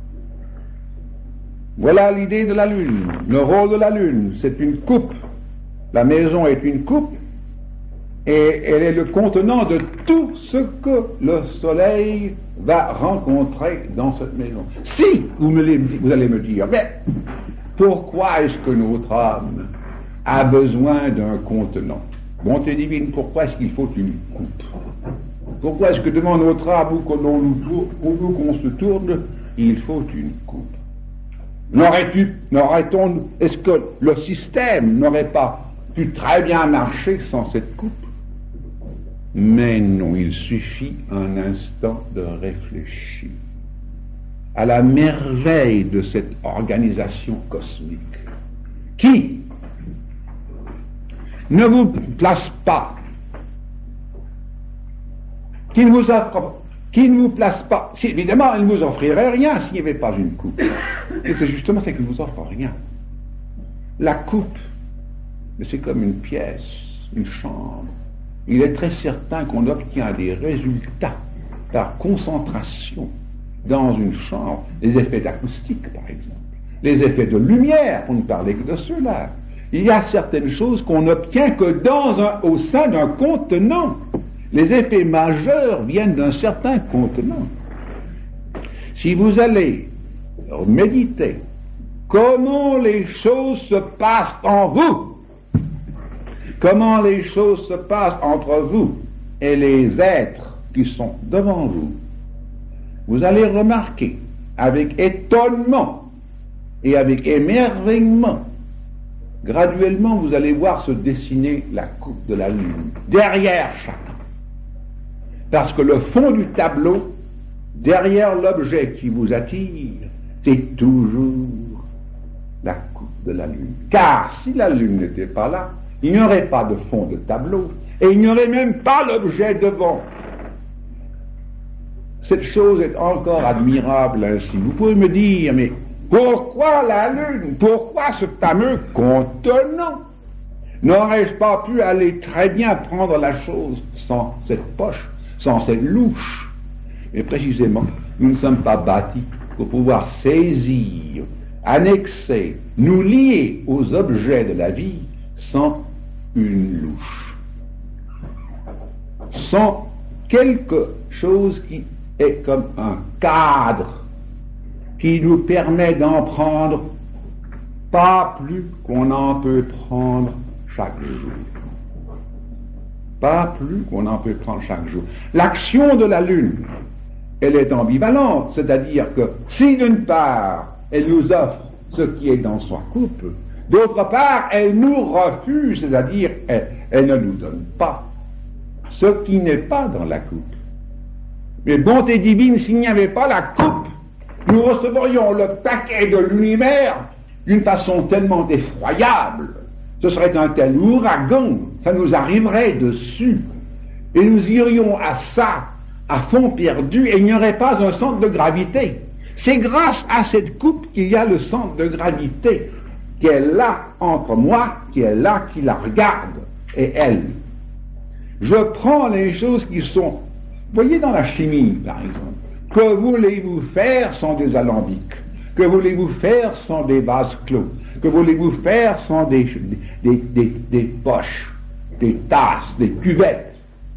Voilà l'idée de la Lune. Le rôle de la Lune, c'est une coupe. La maison est une coupe, et elle est le contenant de tout ce que le soleil va rencontrer dans cette maison. Si, vous, me, vous allez me dire, mais pourquoi est-ce que notre âme a besoin d'un contenant? Bonté divine, pourquoi est-ce qu'il faut une coupe? Pourquoi est-ce que devant notre âme, où qu'on se tourne, il faut une coupe? N'aurait-tu, n'aurait-on, est-ce que le système n'aurait pas pu très bien marcher sans cette coupe? Mais non, il suffit un instant de réfléchir à la merveille de cette organisation cosmique qui ne vous place pas, qui ne vous offre, qui ne vous place pas, si, évidemment, elle ne vous offrirait rien s'il n'y avait pas une coupe. Et c'est justement ce qui ne vous offre rien. La coupe, c'est comme une pièce, une chambre. Il est très certain qu'on obtient des résultats par concentration dans une chambre, les effets d'acoustique par exemple, les effets de lumière, pour ne parler que de ceux-là. Il y a certaines choses qu'on n'obtient que dans un, au sein d'un contenant. Les effets majeurs viennent d'un certain contenant. si vous allez méditer comment les choses se passent en vous, comment les choses se passent entre vous et les êtres qui sont devant vous, vous allez remarquer avec étonnement et avec émerveillement, graduellement vous allez voir se dessiner la coupe de la lune derrière chacun. Parce que le fond du tableau, derrière l'objet qui vous attire, c'est toujours la coupe de la lune. Car si la lune n'était pas là, il n'y aurait pas de fond de tableau, et il n'y aurait même pas l'objet devant. Cette chose est encore admirable ainsi. Vous pouvez me dire, mais pourquoi la lune? Pourquoi ce fameux contenant? N'aurais-je pas pu aller très bien prendre la chose sans cette poche, sans cette louche? Et précisément, nous ne sommes pas bâtis pour pouvoir saisir, annexer, nous lier aux objets de la vie sans une louche, sans quelque chose qui est comme un cadre qui nous permet d'en prendre pas plus qu'on en peut prendre chaque jour. Pas plus qu'on en peut prendre chaque jour. L'action de la lune, elle est ambivalente, c'est-à-dire que si d'une part elle nous offre ce qui est dans sa coupe, d'autre part elle nous refuse, c'est-à-dire elle, elle ne nous donne pas ce qui n'est pas dans la coupe. Mais bonté divine, s'il n'y avait pas la coupe, nous recevrions le paquet de l'univers d'une façon tellement effroyable. Ce serait un tel ouragan, ça nous arriverait dessus. Et nous irions à ça, à fond perdu, et il n'y aurait pas un centre de gravité. C'est grâce à cette coupe qu'il y a le centre de gravité, qui est là entre moi, qui est là, qui la regarde, et elle. Je prends les choses qui sont, voyez dans la chimie, par exemple, que voulez-vous faire sans des alambics? Que voulez-vous faire sans des vases clos? Que voulez-vous faire sans des, des, des, des poches, des tasses, des cuvettes?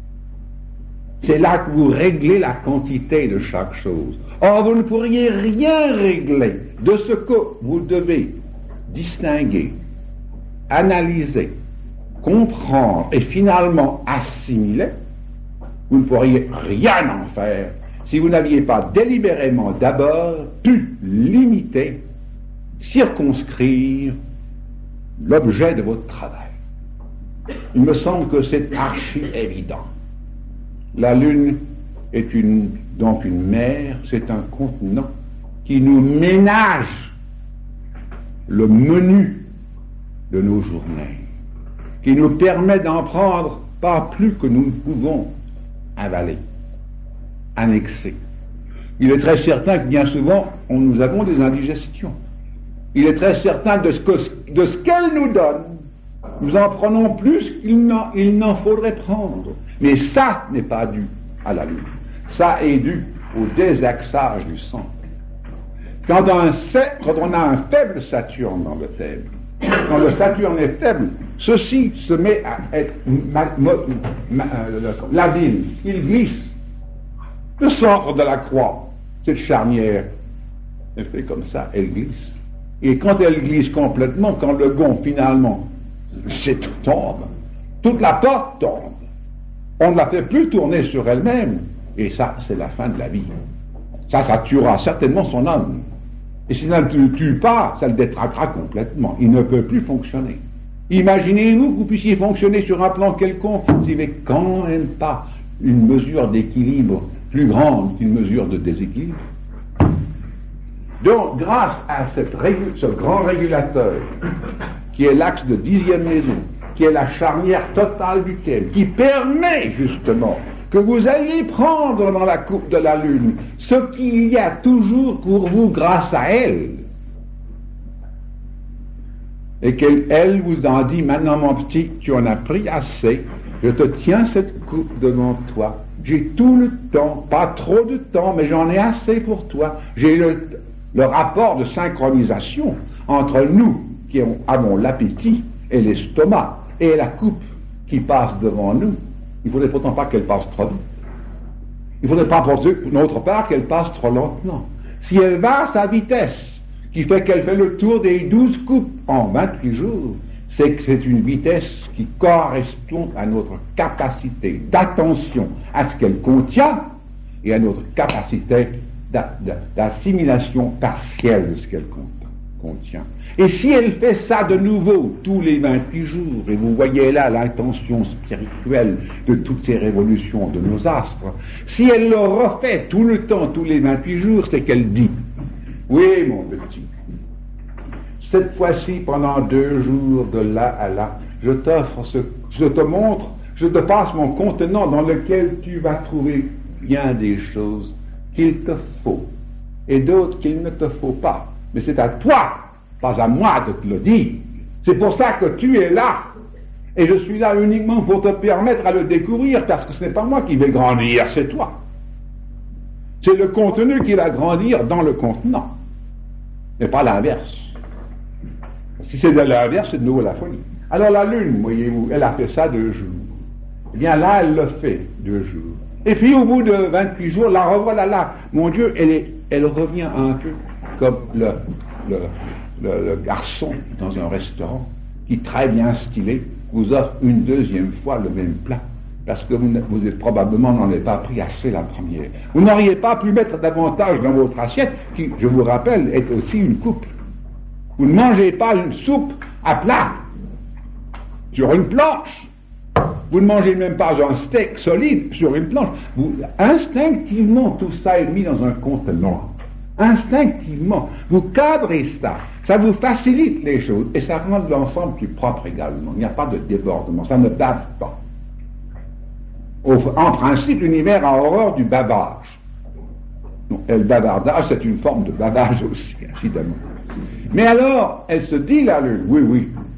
C'est là que vous réglez la quantité de chaque chose. Or, vous ne pourriez rien régler de ce que vous devez distinguer, analyser, comprendre et finalement assimiler. Vous ne pourriez rien en faire si vous n'aviez pas délibérément d'abord pu limiter, circonscrire l'objet de votre travail. Il me semble que c'est archi évident. La Lune est une, donc une mer, c'est un contenant qui nous ménage le menu de nos journées, qui nous permet d'en prendre pas plus que nous ne pouvons avaler, annexer. Il est très certain que bien souvent, on, nous avons des indigestions. Il est très certain de ce, que, de ce qu'elle nous donne, nous en prenons plus qu'il n'en, il n'en faudrait prendre. Mais ça n'est pas dû à la Lune. Ça est dû au désaxage du sang. Quand, un, quand on a un faible Saturne dans le thème, quand le Saturne est faible, ceci se met à être ma, ma, ma, euh, labile, il glisse. Le centre de la croix, cette charnière, elle fait comme ça, elle glisse. Et quand elle glisse complètement, quand le gond finalement, c'est tout tombe, toute la porte tombe. On ne la fait plus tourner sur elle-même, et ça, c'est la fin de la vie. Ça, ça tuera certainement son homme. Et si ça ne le tue pas, ça le détraquera complètement. Il ne peut plus fonctionner. Imaginez-vous que vous puissiez fonctionner sur un plan quelconque, vous n'avez quand même pas une mesure d'équilibre plus grande qu'une mesure de déséquilibre. Donc, grâce à cette régu- ce grand régulateur, qui est l'axe de dixième maison, qui est la charnière totale du thème, qui permet justement que vous alliez prendre dans la coupe de la Lune ce qu'il y a toujours pour vous grâce à elle, et qu'elle elle vous en dit, maintenant mon petit, tu en as pris assez, je te tiens cette coupe devant toi, j'ai tout le temps, pas trop de temps, mais j'en ai assez pour toi, j'ai le, le rapport de synchronisation entre nous qui avons l'appétit et l'estomac, et la coupe qui passe devant nous. Il ne faudrait pourtant pas qu'elle passe trop vite. Il ne faudrait pas pour d'autre part qu'elle passe trop lentement. si elle va à sa vitesse, qui fait qu'elle fait le tour des douze coupes en vingt-huit jours, c'est que c'est une vitesse qui correspond à notre capacité d'attention à ce qu'elle contient et à notre capacité d'assimilation partielle de ce qu'elle contient. Et si elle fait ça de nouveau tous les vingt-huit jours, et vous voyez là l'intention spirituelle de toutes ces révolutions de nos astres, si elle le refait tout le temps, tous les vingt-huit jours, c'est qu'elle dit: oui, mon petit, cette fois-ci, pendant deux jours, de là à là, je t'offre ce, je te montre, je te passe mon contenant dans lequel tu vas trouver bien des choses qu'il te faut, et d'autres qu'il ne te faut pas. Mais c'est à toi, pas à moi, de te le dire. C'est pour ça que tu es là. Et je suis là uniquement pour te permettre à le découvrir, parce que ce n'est pas moi qui vais grandir, c'est toi. C'est le contenu qui va grandir dans le contenant, mais pas l'inverse. Si c'est de l'inverse, c'est de nouveau la folie. Alors la Lune, voyez-vous, elle a fait ça deux jours. Eh bien là, elle le fait deux jours. Et puis au bout de vingt-huit jours, la revoilà là. Mon Dieu, elle, est, elle revient un peu comme le, le, le, le garçon dans un restaurant qui, très bien stylé, vous offre une deuxième fois le même plat. Parce que vous, vous êtes probablement n'en avez pas pris assez la première. Vous n'auriez pas pu mettre davantage dans votre assiette, qui, je vous rappelle, est aussi une coupe. Vous ne mangez pas une soupe à plat, sur une planche. Vous ne mangez même pas un steak solide sur une planche. Vous, instinctivement, tout ça est mis dans un contenant. Instinctivement. Vous cadrez ça. Ça vous facilite les choses. Et ça rend l'ensemble plus propre également. Il n'y a pas de débordement. Ça ne bave pas. Au, en principe, l'univers a horreur du bavage. Donc, et le bavardage, c'est une forme de bavage aussi, évidemment. Mais alors, elle se dit, la Lune, oui, oui,